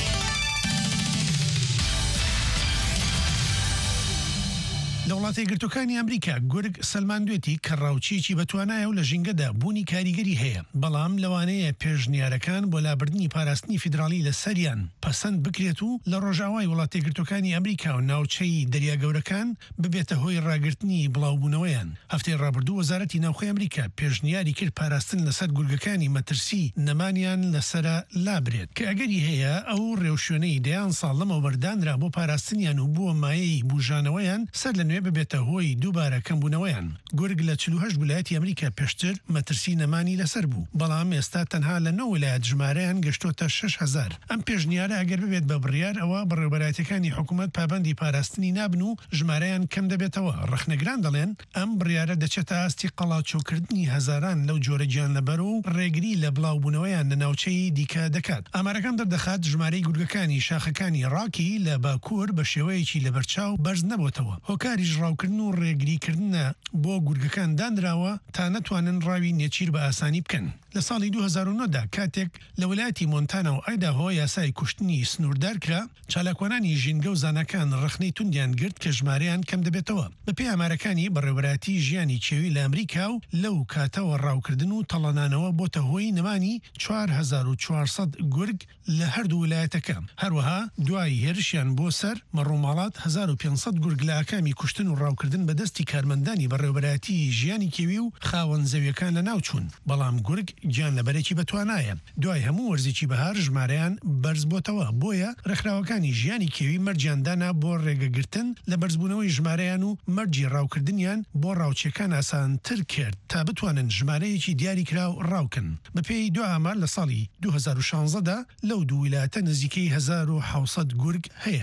لە وڵاتە یەکگرتووەکانی ئەمریکا گورگ سەلماندوێتی کە ڕاوچێکی بەتوانایە و لە ژینگەدا بوونی کاریگەری هەیە بەڵام لەوانەیە پێشنیارەکان بۆ لابردنی پاراستنی فیدراڵی لە سەریان پەسەند بکرێت و لە ڕۆژاوای وڵاتە یەکگرتووەکانی ئەمریکا و ناوچەی دەریاگەورەکان ببێتە هۆی ڕاگررتنی بڵاوبوونەوەیان. هەفتەی ڕابردوو وەزارەتی ناوخۆی ئەمریکا پێشنیاری کرد پاراستن لەسەر گورگەکانی مەترسی نەمانیان لەسرە لابرێت کە ئەگەری هەیە ئەو ڕێوشوێنەی دەیان ساڵ لەمەوە بەردانرا بۆ پاراستنیان و بووە مایەی بوژانەوەیان سەر لە ناوێ ببێتە هۆی دووبارە کەمبوونەوەیان. گورگ لە چل و هەشت ویلایەتی ئەمریکا پێشتر مەترسی نەمانی لەسەر بوو، بەڵام ئێستا تەنها لە نۆ ویلایەت ژمارەیان گەشتۆتە شەش هەزار. ئەم پێشنیارە ئەگەر ببێت بە بڕیار ئەوە بەڕێوەبەرایەتەکانی حکوومەت پابەندی پاراستنی نابن و ژمارەیان کەم دەبێتەوە. ڕخنەگران دەڵێن ئەم بڕیارە دەچێتە ئاستی قەڵاچۆکردنی هەزاران لەو جۆرە گیانلەبەر و ڕێگری لە بڵاوبوونەوەیان لە ناوچەی دیکە دەکات. ئامارەکان دەردەخات ژمارەی گورگەکانی شاخەکانی ڕاکی لە باکوور بە شێوەیەکی لە بەرچاو بەرز نەبووتەوە. هۆکاریش ڕاوکردن و ڕێگریکردنە بۆ گورگەکان دانراوە تا نەتوانن ڕاوی نێچیر بە ئاسانی بکەن. لە ساڵی دوو هەزار و نۆ دا کاتێک لە ویلایەتی مۆنتانا و ئایداهۆ یاسای کوشتنی سنووردار کرا، چالاکوانانی ژینگە و زانەکان ڕخنەی توندیان گرت کە ژمارەیان کەم دەبێتەوە. بەپێی ئامارەکانی بەڕێوەبەراتی ژیانی چێوی لە ئەمریکا و لەو کاتەوە ڕاوکردن و تەڵەنانەوە بۆتە هۆی نەمانی چوار هەزار و چوارسەد گورگ لە هەردوو ویلایەتەکە. هەروەها دوای هێرشیان بۆ سەر مەڕووماڵات هەزار و پێنجسەد گورگ لە ئاکامی کوشتن و ڕاوکردن بەدەستی کارمەندانی بەڕێوەبەراتی ژیانی کێوی و خاوەن زەویەکان لە ناوچوون، بەڵام گورگ گیان لەبەرێکی بەتوانایە. دوای هەموو وەرزێکی بەهار ژمارەیان بەرز بۆتەوە، بۆیە ڕێکخراوەکانی ژیانی کێوی مەرجیاندانا بۆ ڕێگەگرتن لە بەرزبوونەوەی ژمارەیان و مەرجی ڕاوکردنیان بۆ ڕاوچەکان ئاسانتر کرد تا بتوانن ژمارەیەکی دیاری کراو ڕاوکن. بەپێی دو ئامار لە ساڵی دوو هەزار و شانزە دا لەو دوو ویلایەتە نزیکەی هەزار و حەوسەد گورگ هەیە.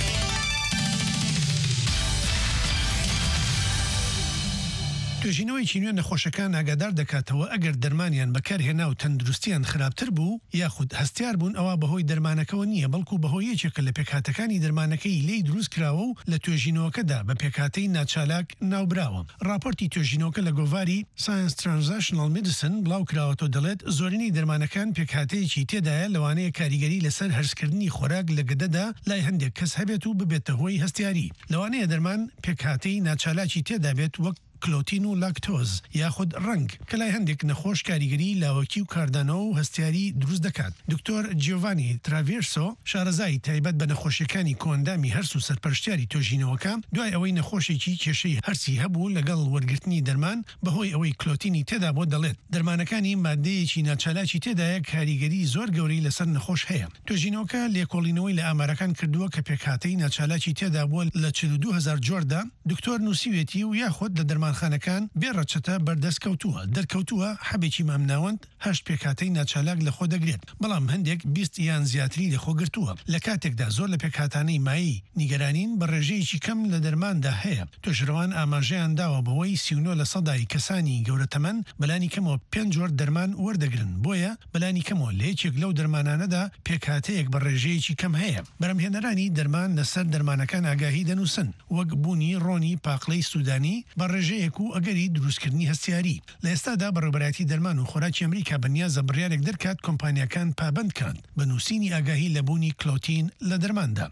توێژینەوەی چینوێن نەخۆشەکان ئاگادار دەکاتەوە ئەگەر دەرمانیان بەکارهێنا و تەندروستیان خراپتر بوو یاخود هەستیار بوون ئەوە بەهۆی دەرمانەکەەوە نییە، بەڵکو بەهۆی یەکێکە لە پێکهاتەکانی دەرمانەکەی لێی دروست کراوە و لە توێژینەوەکەدا بە پێکهاتەی ناچالاک ناوبراوە. راپۆرتی توێژینەوەکە لە گۆڤاری ساینس ترانزاکشنال میدیسن بڵاو کراوەتەوە دەڵێت زۆرینەی دەرمانەکان پێکهاتەیەکی تێدایە لەوانەیە کاریگەری لەسەر هەرسکردنی خۆراک لە گەدەدا لای هەندێک کەس هەبێت و ببێتە هۆی هەستیاری. لەوانەیە دەرمان پێکهاتەی ناچالاکی تێدا بێت وەک کلۆتین و لاکتۆز یاخود ڕنگ کە لای هەندێک نەخۆش کاریگەری لاوەکی و کاردانەوە و هەستیاری دروست دەکات. دکتۆر جیۆڤانی تراڤێرسۆ شارەزای تایبەت بە نەخۆشیەکانی کۆندامی هەرس و سەرپەرشتیاری تۆژینەوەکە دوای ئەوەی نەخۆشێکی کێشەی هەرسی هەبوو لەگەڵ وەرگرتنی دەرمان بەهۆی ئەوەی کلۆتینی تێدا بۆ دەڵێت دەرمانەکانی مادەیەکی ناچالاکی تێدایە کاریگەری زۆر گەورەی لەسەر نەخۆش هەیە. تۆژینەوەکە لێکۆڵینەوەی لە ئامارەکان کردووە کە پێکهاتەی ناچالاکی تێدا بووە لە چل و دوو هەزار جۆردا. دکتۆر نووسیوێتی و یاخود لە دەرمانخانەکان بێڕەچەتە بەردەست کەوتووە دەرکەوتووە حەبێکی مامناوەند هەشت پێکهاتەی ناچالاک لە خۆ دەگرێت، بەڵام هەندێک بیست یان زیاتری لە خۆ گرتووە. لە کاتێکدا زۆر لە پێکهاتانەی مایی نیگەرانین بە ڕێژەیەکی کەم لە دەرماندا هەیە. توێژەروان ئاماژەیان داوە بەوەی سی و نۆ لە سەدای کەسانی گەورەتەمەن بەلانی کەمەوە پێنج جۆر دەرمان وەردەگرن، بۆیە بەلانی کەمەوە لە یەکێک لەو دەرمانانەدا پێکهاتەیەک بە ڕێژەیەکی کەم هەیە. بەرهەمهێنەرانی دەرمان لەسەر دەرمانەکان ئاگاهی دەنووسن وەک بوونی ڕۆنی پاقلەی سوودانی بە ڕێژەیەک و ئەگەری دروستکردنی هەستیاری. لە ئێستادا بەڕێوەبەراتی دەرمان و خۆراکی ئەمریکا بەنیازە بڕیارێک دەرکات کۆمپانیەکان پابند کات بە نووسینی ئاگاهی لە بوونی کلۆتین لە دەرماندا.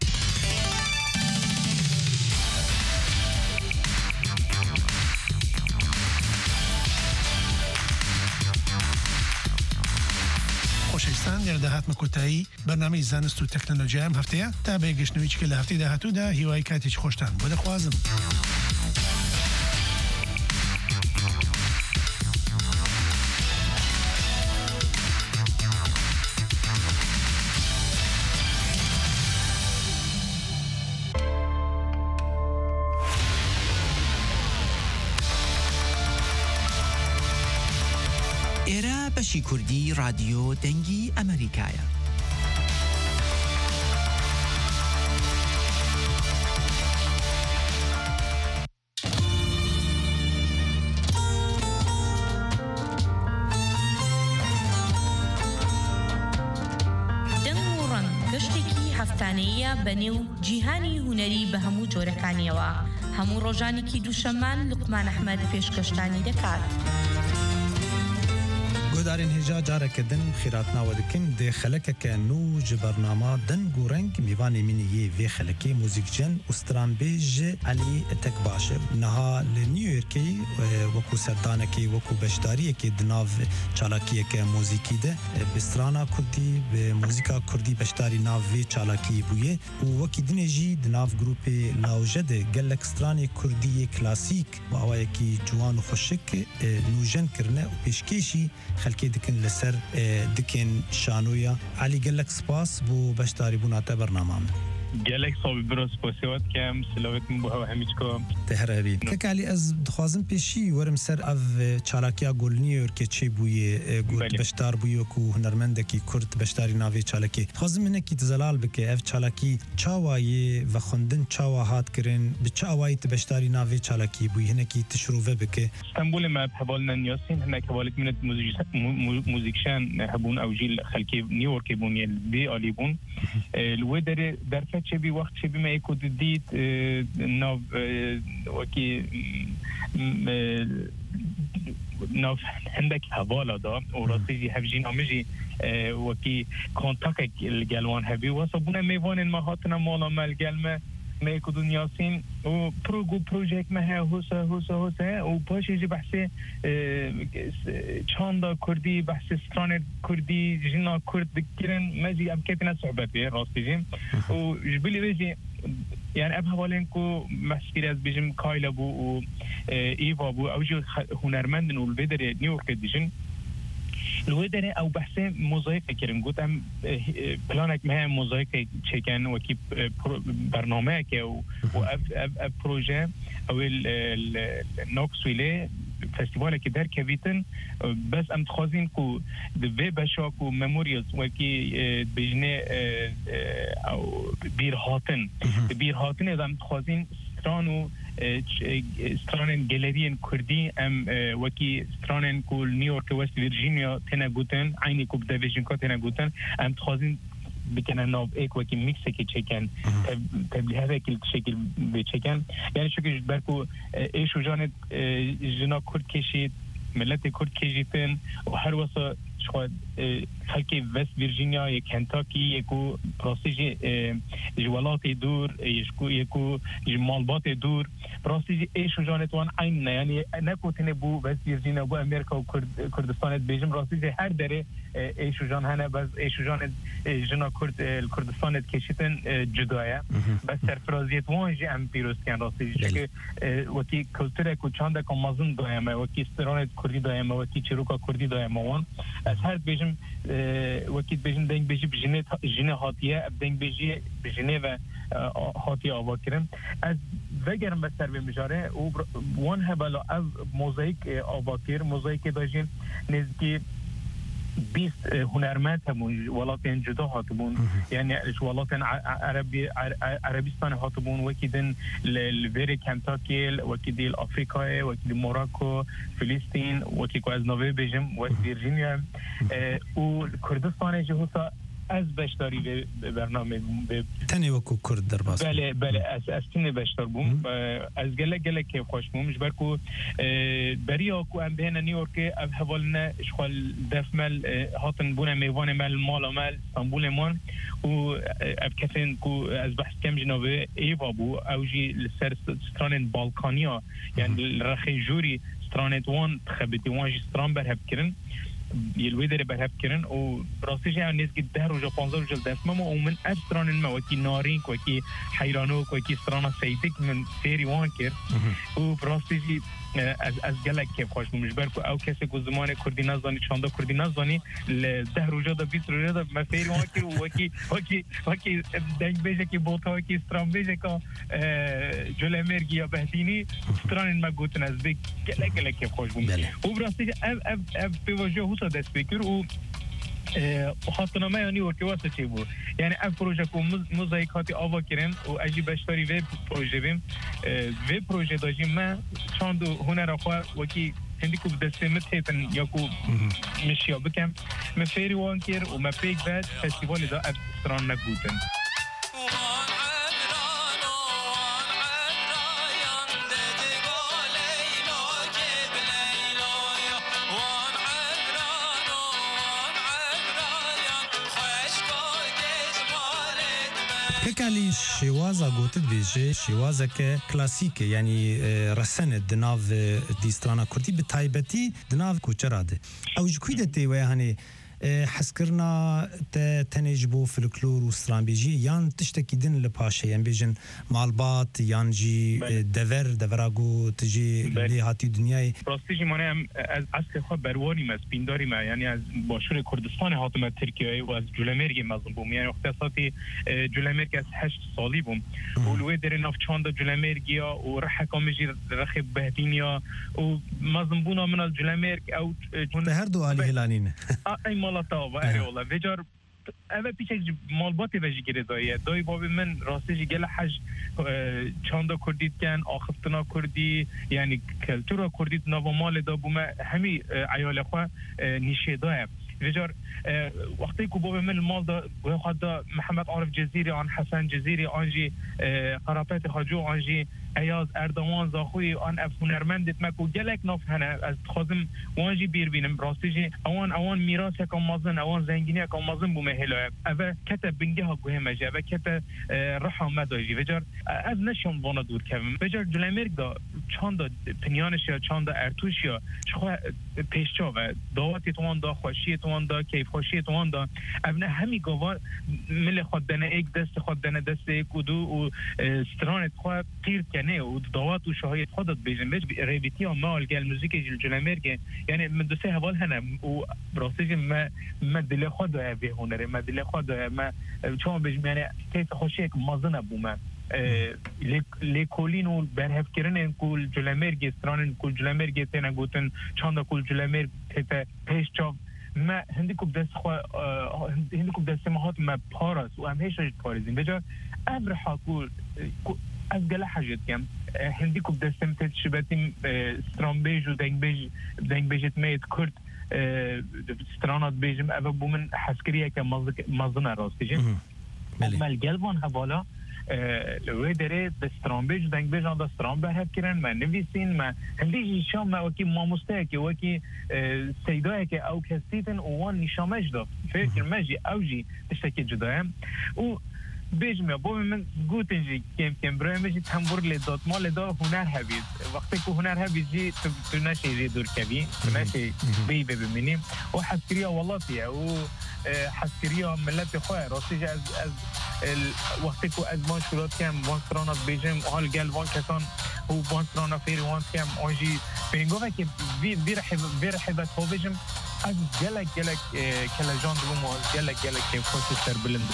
خۆشەویستان لێرەداهاتمە کۆتایی بەرنامەی زانست و تەکنۆلۆژیام هەفتەیە تا بەیەگەشتنەوەی چکە لە هەفتەی داهاتوودا هیوای کاتێکی خۆشتان بۆ دەخوازم. ئێرە بەشی کوردی رادیۆ دەنگی ئەمریکایە. هەفتانەیە بەنێو جیهانی هونەری بە هەموو جۆرەکانیەوە هەموو ڕۆژانێکی دووشەممان لوقمان ئەحمەد پێشکەشتانی دەکات. گۆدارên hêja carekidin xîratnawe dikin dê xelekeke nû ji bernama deng û reng mêvanê min yê vê xelekê mûzîkcen û stranbêj ji Elî Tekbaşev niha li New Yorkê wekû serdanekê wekû beşdariyekê di nav çalakiyeke mûzîkî de bi strana Kurdî bi mûzîka Kurdî beşdarî nav vê çalakiyê bûye û wekî dinê jî di nav grupê Lawje de gelek stranê Kurdiyê klasîk û awayekî ciwan û xweşik nûjen kirine û pêşkêşî خلکی دکن لسر دکن شانویا علی گلک سپاس بو بشتاری بونا تا برنامه گلک صاحب براس پاسوات کم سلامت من بها همیش کم تهربی که علی از خوازم پیشی ورم سر او چالاکیا گلنیور که چی بوی گوت بشتار بویو کو هنرمنده کی کرد بشتاری ناوی چالاکی خوازم منه کی تزلال بکه اف چالاکی چاوایی و خوندن چاوا هات کرن به چاوایی بشتاری ناوی چالاکی بوی هنه کی تشروفه بکه استنبول ما بحبالنا نياسين هناك حوالي من موزيكشان هبون او جيل خلكي نيويورك بون بي اليبون الودر در فتش بي وقت شبي ما يكون ديت ناف وكي ناف عندك حوالا دا وراسي هفجين امجي وكي كونتاك الجلوان هبي وصبونا ميوان ما هاتنا مالا مال جلمه ما يكون ياسين و بروجو بروجكت ما هي هوسا هوسا هوسا و باش يجي بحث چاندا كردي بحث ستران كردي جنا كرد بكرن ما جي ام كيتنا صعوبات راستي و جبلي بيجي يعني اب حوالينكو مسكير از بيجم كايلا بو و ايفا بو او جو هنرمندن و البدر نيويورك ديجن الودري او بحث موزايك كرن قلت ام بلانك ما هي موزايك تشيكن وكي برنامج او اف اف بروجي او النوكسويلي فستیوال که در کویتن بس ام تخوازین کو دوی بشاک و مموریز وکی بجنه او بیر هاتن بیر هاتن ام تخوازین سترانو سترانن گالرین کردی ام وکی سترانن کول نیویورک وست ویرجینیا تنا گوتن عینی کو بدویژن کو تنا گوتن ام تخوازین بکنن ناو ایک وکی میکس کی چکن تبلیغ هذا کل شکل بچکن یعنی شکل برکو ایشو جانت جنا کرد کشید ملت کرد کشیدن و هر واسه شاید خلک وست ویرجینیا یک کنتاکی یکو پرستیج جوالات دور یکو یکو مالبات دور پرستیج ایشو جانت وان عین نه یعنی نکوتنه بو وست ویرجینیا بو امریکا و کردستان بیجم راستیج هر دره ایشو جان هنه بس ایشو جان جنا کرد کردستان کشیدن جدایه بس سرفرازیت وان جی ام پیروز کن راستیج که وکی کلتره کو چانده که مازن دایمه وکی استرانت کردی دایمه وکی چروکا کردی دایمه وان از هر بیجم وکیت بیجن دنگ بیجی بجنه جنه هاتیه اب دنگ بیجی بجنه و هاتیه آوا کرن از وگرم بسر به مجاره و وان هبلا از موزایک آوا کر موزایک داجین نزدیک بیست هنرمند همون ولاتن جدا هاتبون یعنی ولاتن عربی عربستان هاتبون وکیدن لویر کنتاکی وکیدل آفریقا وکیدل موراکو فلسطین وکیکو از نوی بیجم و ویرجینیا و کردستان جهوسا از بشتاری به برنامه تنی وکو کرد در باز بله بله از از تنی بشتار بوم از گله گله که خوش بوم جبر کو بریا کو ام بهن نیویورک اب حوالنا اشغال دفمل هاتن بونه میوان مال مال مال استانبول مان و اب کفن کو از بحث کم جنابه ایوا بو اوجی لسر ستران بالکانیا یعنی رخی جوری سترانت وان خبتی وان جی ستران برهب کرن يلوي داري برهب كرن و براستيش يعني ناس قد دهر وجا بانزر وجا دفمه ومن أستران الما وكي نارينك وكي حيرانوك وكي سترانا سيتك من سيري وانكر و براستيش از از گله که خوش مجبر کو او کسی کو زمان کردی نزانی چاندا کردی نزانی ده روزا دا بیست روزا دا مفیر وان که وکی وکی وکی دنگ بیشه که بوتا کی استرام بیشه که جل مرگی یا بهدینی استران ما گوتن از بک گله گله که خوش بوم و براستی اف اف اف به وجه هوتا دست بکر و خاطرنامه یعنی ورکی واسه چی بود یعنی اف پروژه کو موزاییکاتی آوا کردن و اجی بشتاری وب پروژه بیم وب پروژه داشتیم ما چند هنر آخر وکی هندی کو دسته متهتن یا کو مشیا بکم مفیری وان کر و مپیک بعد فستیوال دا اف استران نگوتن کلی شوازا گوتد بیشه شوازا که کلاسیکه یعنی رسنه دناو دیسترانا کردی به تایبتی دناو کوچراده اوج کوی دتی و هنی حسكرنا تنجبو فلكلور وسترامبيجي يان تشتكي دين لباشا يعني بيجن مالبات يان جي دفر دفراغو تجي اللي هاتي دنياي راستيجي مانه از اصل خو بروانی ما سپینداری ما یعنی از باشور کردستان هاتم ترکیه و از جولمرگ مزن بوم یعنی اختصاصی جولمرگ از هشت سالی بوم ولوی در ناف چاند جولمرگیا و رح کامجی رخ بهدینیا و مزن بونا من از جولمرگ او به هر دو علی هلانین ای مالاتا و ای والله وجار اول پیش مالبات وجی گیره دایه دای بابی من راستیجی گل حج چاندا کردید کن آخفتنا کردی یعنی کلتورا کردید نوا مال دا بوم همی عیال خواه نیشه دایه وجار وقتی که بابی من المال دا خود دا محمد عارف جزیری آن حسن جزیری آنجی قرابت خاجو آنجی ایاز اردوان زاخوی آن اف هنرمندت مکو گلک ناف هنه از خازم وانجی بیر بینم راستیجی اوان اوان میراث کم مازن اوان زنگینی کم مازن بومه هلا اوه کتا بنگه ها گوه مجه اوه کتا رحا مداجی وجار از نشم وانا دور کم وجار جلمرگ دا چاندا پنیانش یا چاندا ارتوش یا چخواه پیشچا و دعواتی توان دا خوشی توان دا کیف خوشی توان دا ابنه همی گوا مل خود دنه ایک دست خود دنه دست ایک و دو و سترانت خواه قیر کنه و دعوات و شهایت خودت بیجن بج ریبیتی و مال گل موزیک جلمرگ یعنی من دو سه حوال هنم و راستیج ما ما دل خود به هنره ما دل خود ما چون بیجم یعنی کیف خوشی که مازن بوم لیکولین و برهف کردن کل جلمرگ ستران کل جلمرگ تن گوتن چند کل جلمرگ تت پیش چاو ما هندی کوب دست خو هندی کوب دست ماهات ما پاراس و هم هیچ جد پاریزیم بجا ابر حاکول از گله حاجت کم هندی کوب دستم تت شبتیم سترامبیج و دنگ بیج دنگ بیجت میت کرد سترانات بیجم اول بومن حسکریه که مازن راستیجم مال گلوان حوالا لوی داره دسترامبیج دنگ بیج آن دسترام به هف کردن من نویسین من هندی شام ما وکی ماموسته که وکی سیدایی که او کسیتن اوان نشامش داد فکر مجی اوجی تشتکی جدایم و بیج می با من گوتنجی کم کم برای مجی تنبور لذات ما لذات هنر هبید وقتی که هنر هبیدی تو تو نشی دور کبی تو نشی بی بی ببینیم و حسکریا والله تیه و حسکریا ملت خواه راستیج از از وقتی که از ما شروع کم وانسترانات بیجم حال گل وان کسان و وانسترانات فیر وان کم آنجی بینگوه که وی وی رحب وی رحبت ها بیجم از گلک گلک کلاجان دوم و گلک گلک که خوش سر بلند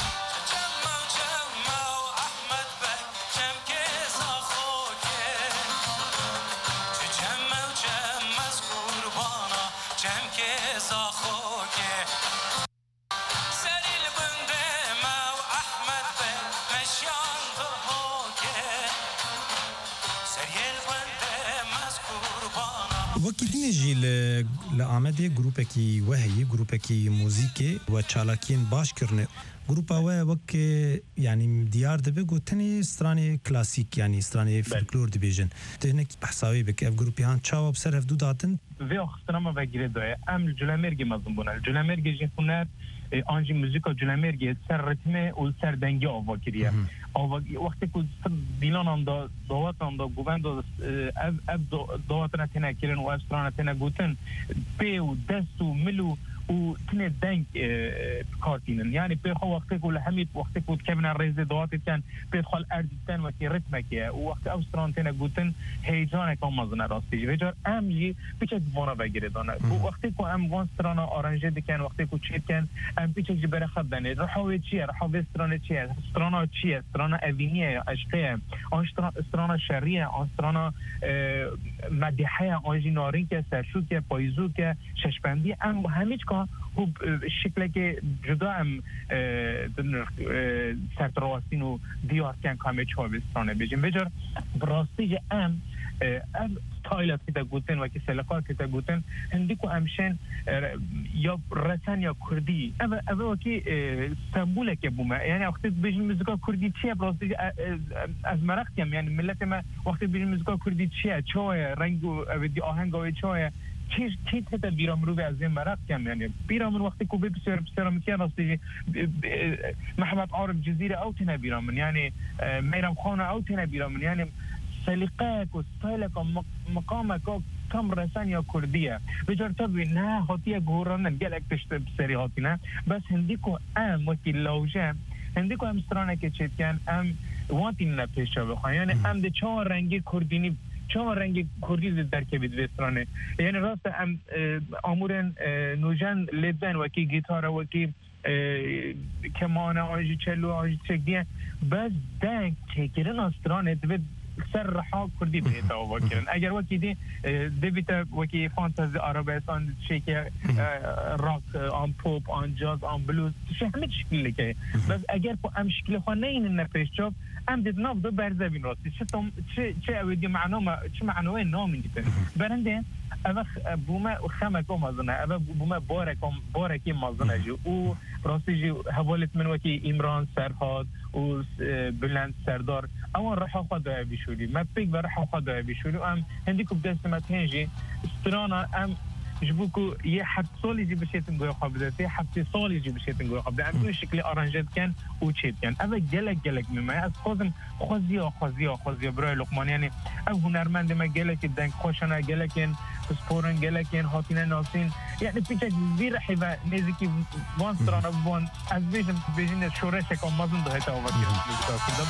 وەکی جی لە ئامەدێ گروپێکی وەهەیە گروپێکی موزیکێ و چالاکیین باشکردن گروپاوە وەک ینی دیار دەبێ گوتنی سترانی کلاسیک ینی سترانی فلکلۆر دەبێژن تێنێک بەحساوی بکە ئەف گروپیان چاوە بسەر هەف دوو داتن وی آخستنامە وەگیرێ دایە ئەم جولەمێرگی مەزن بوونە جولەمێرگێژی هونەر آنجی موزیکا جولەمێرگێ سەر ڕتمێ و سەر دەنگی ئاواگیریە وقتی که دیلان هم دا دعوت هم دا گوبند دا اف دعوت را تنه کرن و افستران تنه گوتن پی و دست و ملو و تنه دنگ کارتینن یعنی پی خوا وقتی که لحمید وقتی که کبنا ریز دعوت کن پی خال اردیتن و که رتمه که و وقتی افستران تنه گوتن هیجانه که مازنه راستی ویجار ام جی پیچه دوانا بگیره دانه وقتی که ام وانستران آرنجه دکن وقتی که چید کن ام پیچه جی بره خد دنه رحاوی چیه رحاوی استرانه چیه استرانه چیه استرانه اوینیه عشقیه آن استرانه شریه آن استرانه مدیحه آنجی نارین که سرشو که پایزو که ششبندی ام همیچ که هو شکل که جدا ام سرتراستین و دیار کن کامه چه استرانه بیجیم بجار براستی ام ام تایلات که تا گوتن و که سلقات که تا گوتن هندی که امشن یا رسن یا کردی اما اما وکی استانبول که بومه یعنی وقتی بیشتر موسیقی کردی چیه براستی از مرخ کم یعنی ملت ما وقتی بیشتر موسیقی کردی چیه چوه رنگ و دی آهنگ و چوه چیز چیز هست بیرامرو به از این مرخ کم یعنی بیرامرو وقتی که بسیار بسیار میکنه راستی محمد عارف جزیره او تنه بیرامن یعنی میرم خانه او تنه بیرامن یعنی سلیقه و ستایل و مقام کم رسان یا کردیه بجار تبی نه هاتیه گوران گل اکتشت بسری هاتینه بس هندی کو ام وکی لوجه هندی کو ام سترانه که چیت کن ام وانتی نپیشه بخواه یعنی ام ده چهار رنگی کردینی چهار رنگی کردی در که بید وسترانه یعنی راست ام آمورن نوجن لیدن وکی گیتاره وکی کمانه آجی چلو آجی چکدیه بس دنگ چکرن استرانه دوید سر رحاب کردی بهتا و وکرن اگر وکی دی دویتا وکی فانتزی عربستان شکل راک آن پوپ آن جاز آن بلوز چه همه شکلی که بس اگر پو ام شکل خواه نین نپیش چوب ام دید ناف دو برزه بین راستی چه چه چه اویدی معلومه چه معلومه نامی دیدن برنده اوه بومه خمک و مازنه اوه بومه بارک بارکی مازنه جو او راستی جو حوالت من وکی ایمران سرحاد و بلند سردار اون رحا خود دای بیشولی ما پیک و رحا خود دای بیشولی ام هندی کو بدست ما تنجی استرانا ام جبوكو يا حد صولي جي بشيت نقول قبل ده حد صولي جي بشيت نقول قبل ده أمي شكلي أورانجات كان وشيت كان أبى جلك جلك مما أخذن خزية خزية خزية براي لقمان يعني أو هنرمند ما جلك الدنك خوشنا جلكين سبورن جلكين هاتين ناسين يعني بيجي زير حبا نزكي وان سترانا وان أزبيجن بيجين شورشة كم مازن ده هتا وفكر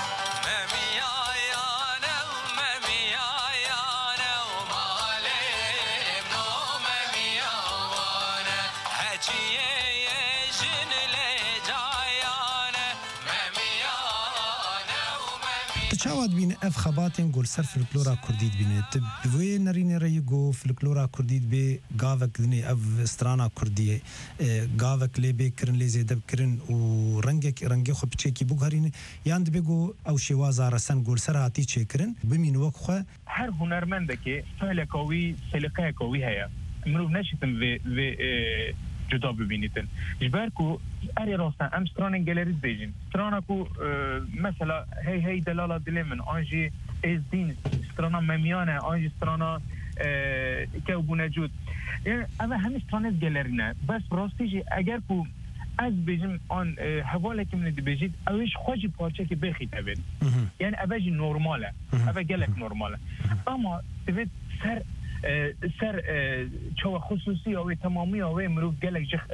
چاواد بین اف خباتن گل سر فلکلورا کردید بینه تبوی نرینه رای گو فلکلورا کردید به گاوک دنی اف استرانا کردیه گاوک لی به کرن لی زیدب کرن و رنگک رنگی خوب چه کی بگهرینه یاند بگو او شوازا رسن گل سر هاتی چه کرن بمین وقت خو هر هنرمنده که فعل کوی سلیقه کوی هيا منو نشتم و و جدا ببینیدن جبر کو اری راستن ام سترانن گالری دیجین سترانا کو مثلا هی هی دلالا دل من آنجی از دین سترانا ممیانه آنجی سترانا که بونجود یعنی اما همین سترانه گالری نه بس راستیجی اگر کو از بیجیم آن حواله که من دی بیجید اویش خوشی پارچه که بخی تبید یعنی اویش نورماله اویش گلک نورماله اما دوید سر سر چوا خصوصی او تمامی او مروف گلک جخ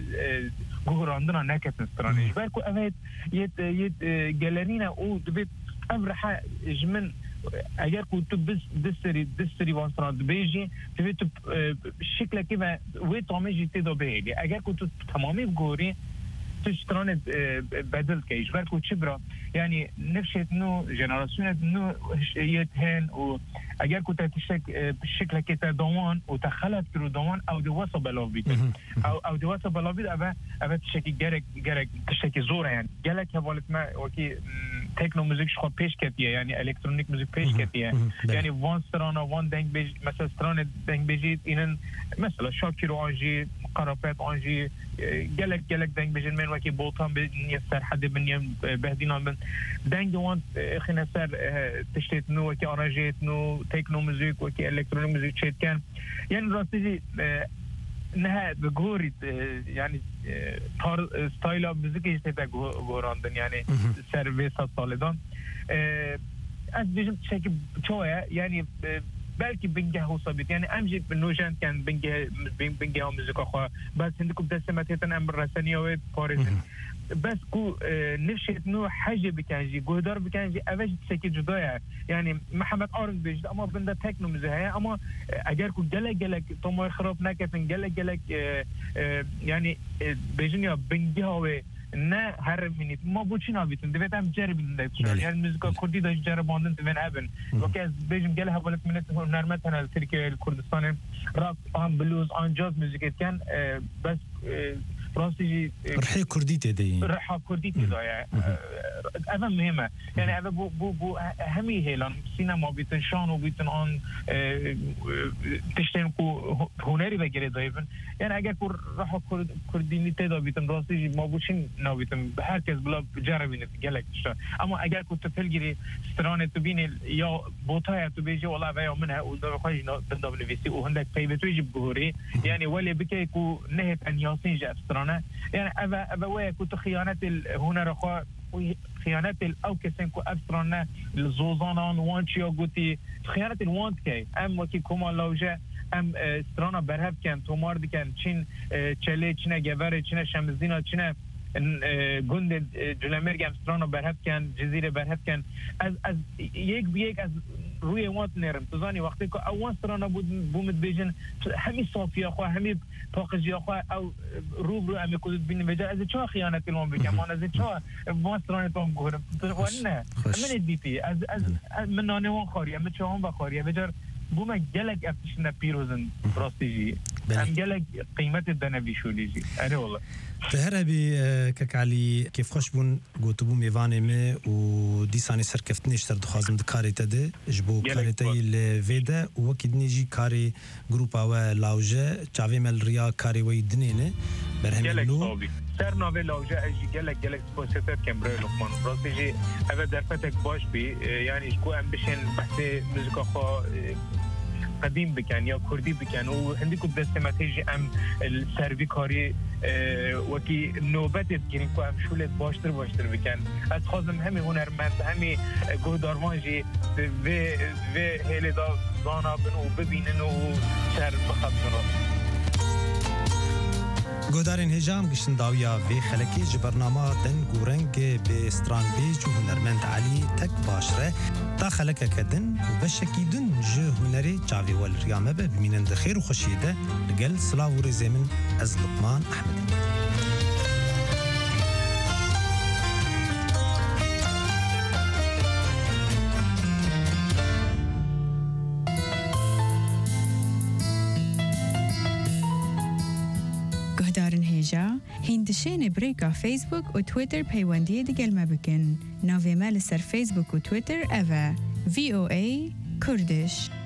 گوراندنا نکتن سترانیش برکو اوید یت یت گالرینا او دوید افرح جمن اگر کو تو بس دستری دستری وانستران بیجی دوید تو شکل که و وی تامیجی تیدا بیلی اگر کو تو تمامی گوری تشتران بدل كيش بركو تشبرا يعني نفشت نو جنراسيون نو يتهن و اگر كنت تشك بالشكل كتا دوان وتخلت كرو دوان او دي وصل بلوبيت او او دي وصل بلوبيت ابا ابا تشكي جرك جرك تشكي زوره يعني جالك حوالت ما وكي تكنو موزيك شخو بيش كتيه يعني الكترونيك موزيك بيش كتيه يعني وان سترانا وان دنگ بيج مثلا ستران دنگ بيجيت إنن مثلا شاكيرو انجي قرابات انجي جالك جالك دنگ بيجن من وكي بولتان بني سر حد بني بهدينا من دنگ وان خنا سر تشتيت نو وكي ارانجيت نو تكنو موزيك وكي الكترونيك موزيك شيت كان يعني راستي نها بجوري يعني تار ستايل موزيك يشتيت جوراندن يعني سيرفيس صالدان از بيجن شكل شويه يعني بلكي بنجه هو صبيت يعني امجي بنوجان كان بنجه بنجه موزيكا خو بس عندكم دسمتين امر رسانيه و باريس بس كو نفشت نو حاجه بكانجي جودار بكانجي اوج تسكي جدايا يعني محمد عارف بيج اما بنده تكنو مزهايا اما اگر كو جلك جلك تومو خراب نكتن جلك جلك يعني بيجنيا بنجه و نه هر مینیت ما بوچینا بیتن دوید هم جرب بیدن یعنی موزیکا کردی داشت جرب باندن دوین هبن وکی از بیجم گله حوالت منت هنرمت هنال ترکیه کردستان راک آن بلوز آن جاز موزیکت کن بس راستی رحی کردی تدی رحی کردی تدی اول مهمه یعنی اول بو بو بو همی هیلان سینما بیتن شانو بیتن آن تشتیم کو هنری بگیره دایبن یعنی اگر کو رحی کردی نیت بیتن راستی ما بوچین نبیتن هر کس بلا جربینه گلک شد اما اگر کو تو فلگیری سترانه تو بینی یا بوتای تو بیجی ولی ویا منها و دو خواهی بنداب نویسی و هندک پیبت ویجی بگوری یعنی ولی بکی کو نهت ان یاسین جا سترانه يعني أبا أبا ويا كنت خيانة الهنر خا خيانات او كسن كو افرنا الزوزانان وانشيا قوتي خيانات الوانت كي ام وكي كوما لوجا ام سترانا برهب كان تومارد كان چين چله چنه گوره چنه شمزینا چنه گند جلمرگ ام سترانا برهب کن جزیره برهب کن از از یک به یک از روی وانت نرم تزانی وقتی که اول سترانا بود بومد بیجن همی صافیا خو همی پاکجیا خو او رو رو امی کود بین بجا از چه خیانت الان بگم من از چه وان سترانا تام گورم نه من دیتی از از من نانوان خاری ام چه هم بخاری بجار بوما جلك افتشنا بيروزن راستيجي ام جلك قيمه الدنبي شو ليجي انا والله تهربي ككعلي كيف خوش بون قوتو بو ميفاني مي و ديساني سركفتني اشتر دخوازم دكاري تده جبو كاري تاي الفيدا وكيد نيجي كاري جروبا و لاوجا تشافي مال ريا كاري وي دنينه برهملو سر نوی لاوجا اجي جلك جلك سبوسيتر كامبري لقمان راستيجي هذا درفتك باش بي يعني شكو ام بشن بحث موسيقى خو قديم بكان يا كردي بكان وعندي كنت دستماتيجي ام السيرفي كاري وكي نوبت تجين كو ام شولت باشتر باشتر بكان از خازم همي هنرمند همي گوداروانجي و و هيلي دا زانا بنو ببينن و شهر بخبرن گودارین هجام گشتن داویا و خلکی جبرنامه دن گورنگ به ستران بیج و هنرمند علی تک باشره تا خلکه کدن و بشکی دن جه هنری جاوی والریامه به بمینند خیر و خوشیده لگل سلاو و رزیمن از لقمان احمد هندشين بريكا فيسبوك و تويتر بيواندية ديگل ما بكن ناوي مال سر فيسبوك و تويتر أفا في أو إيه كردش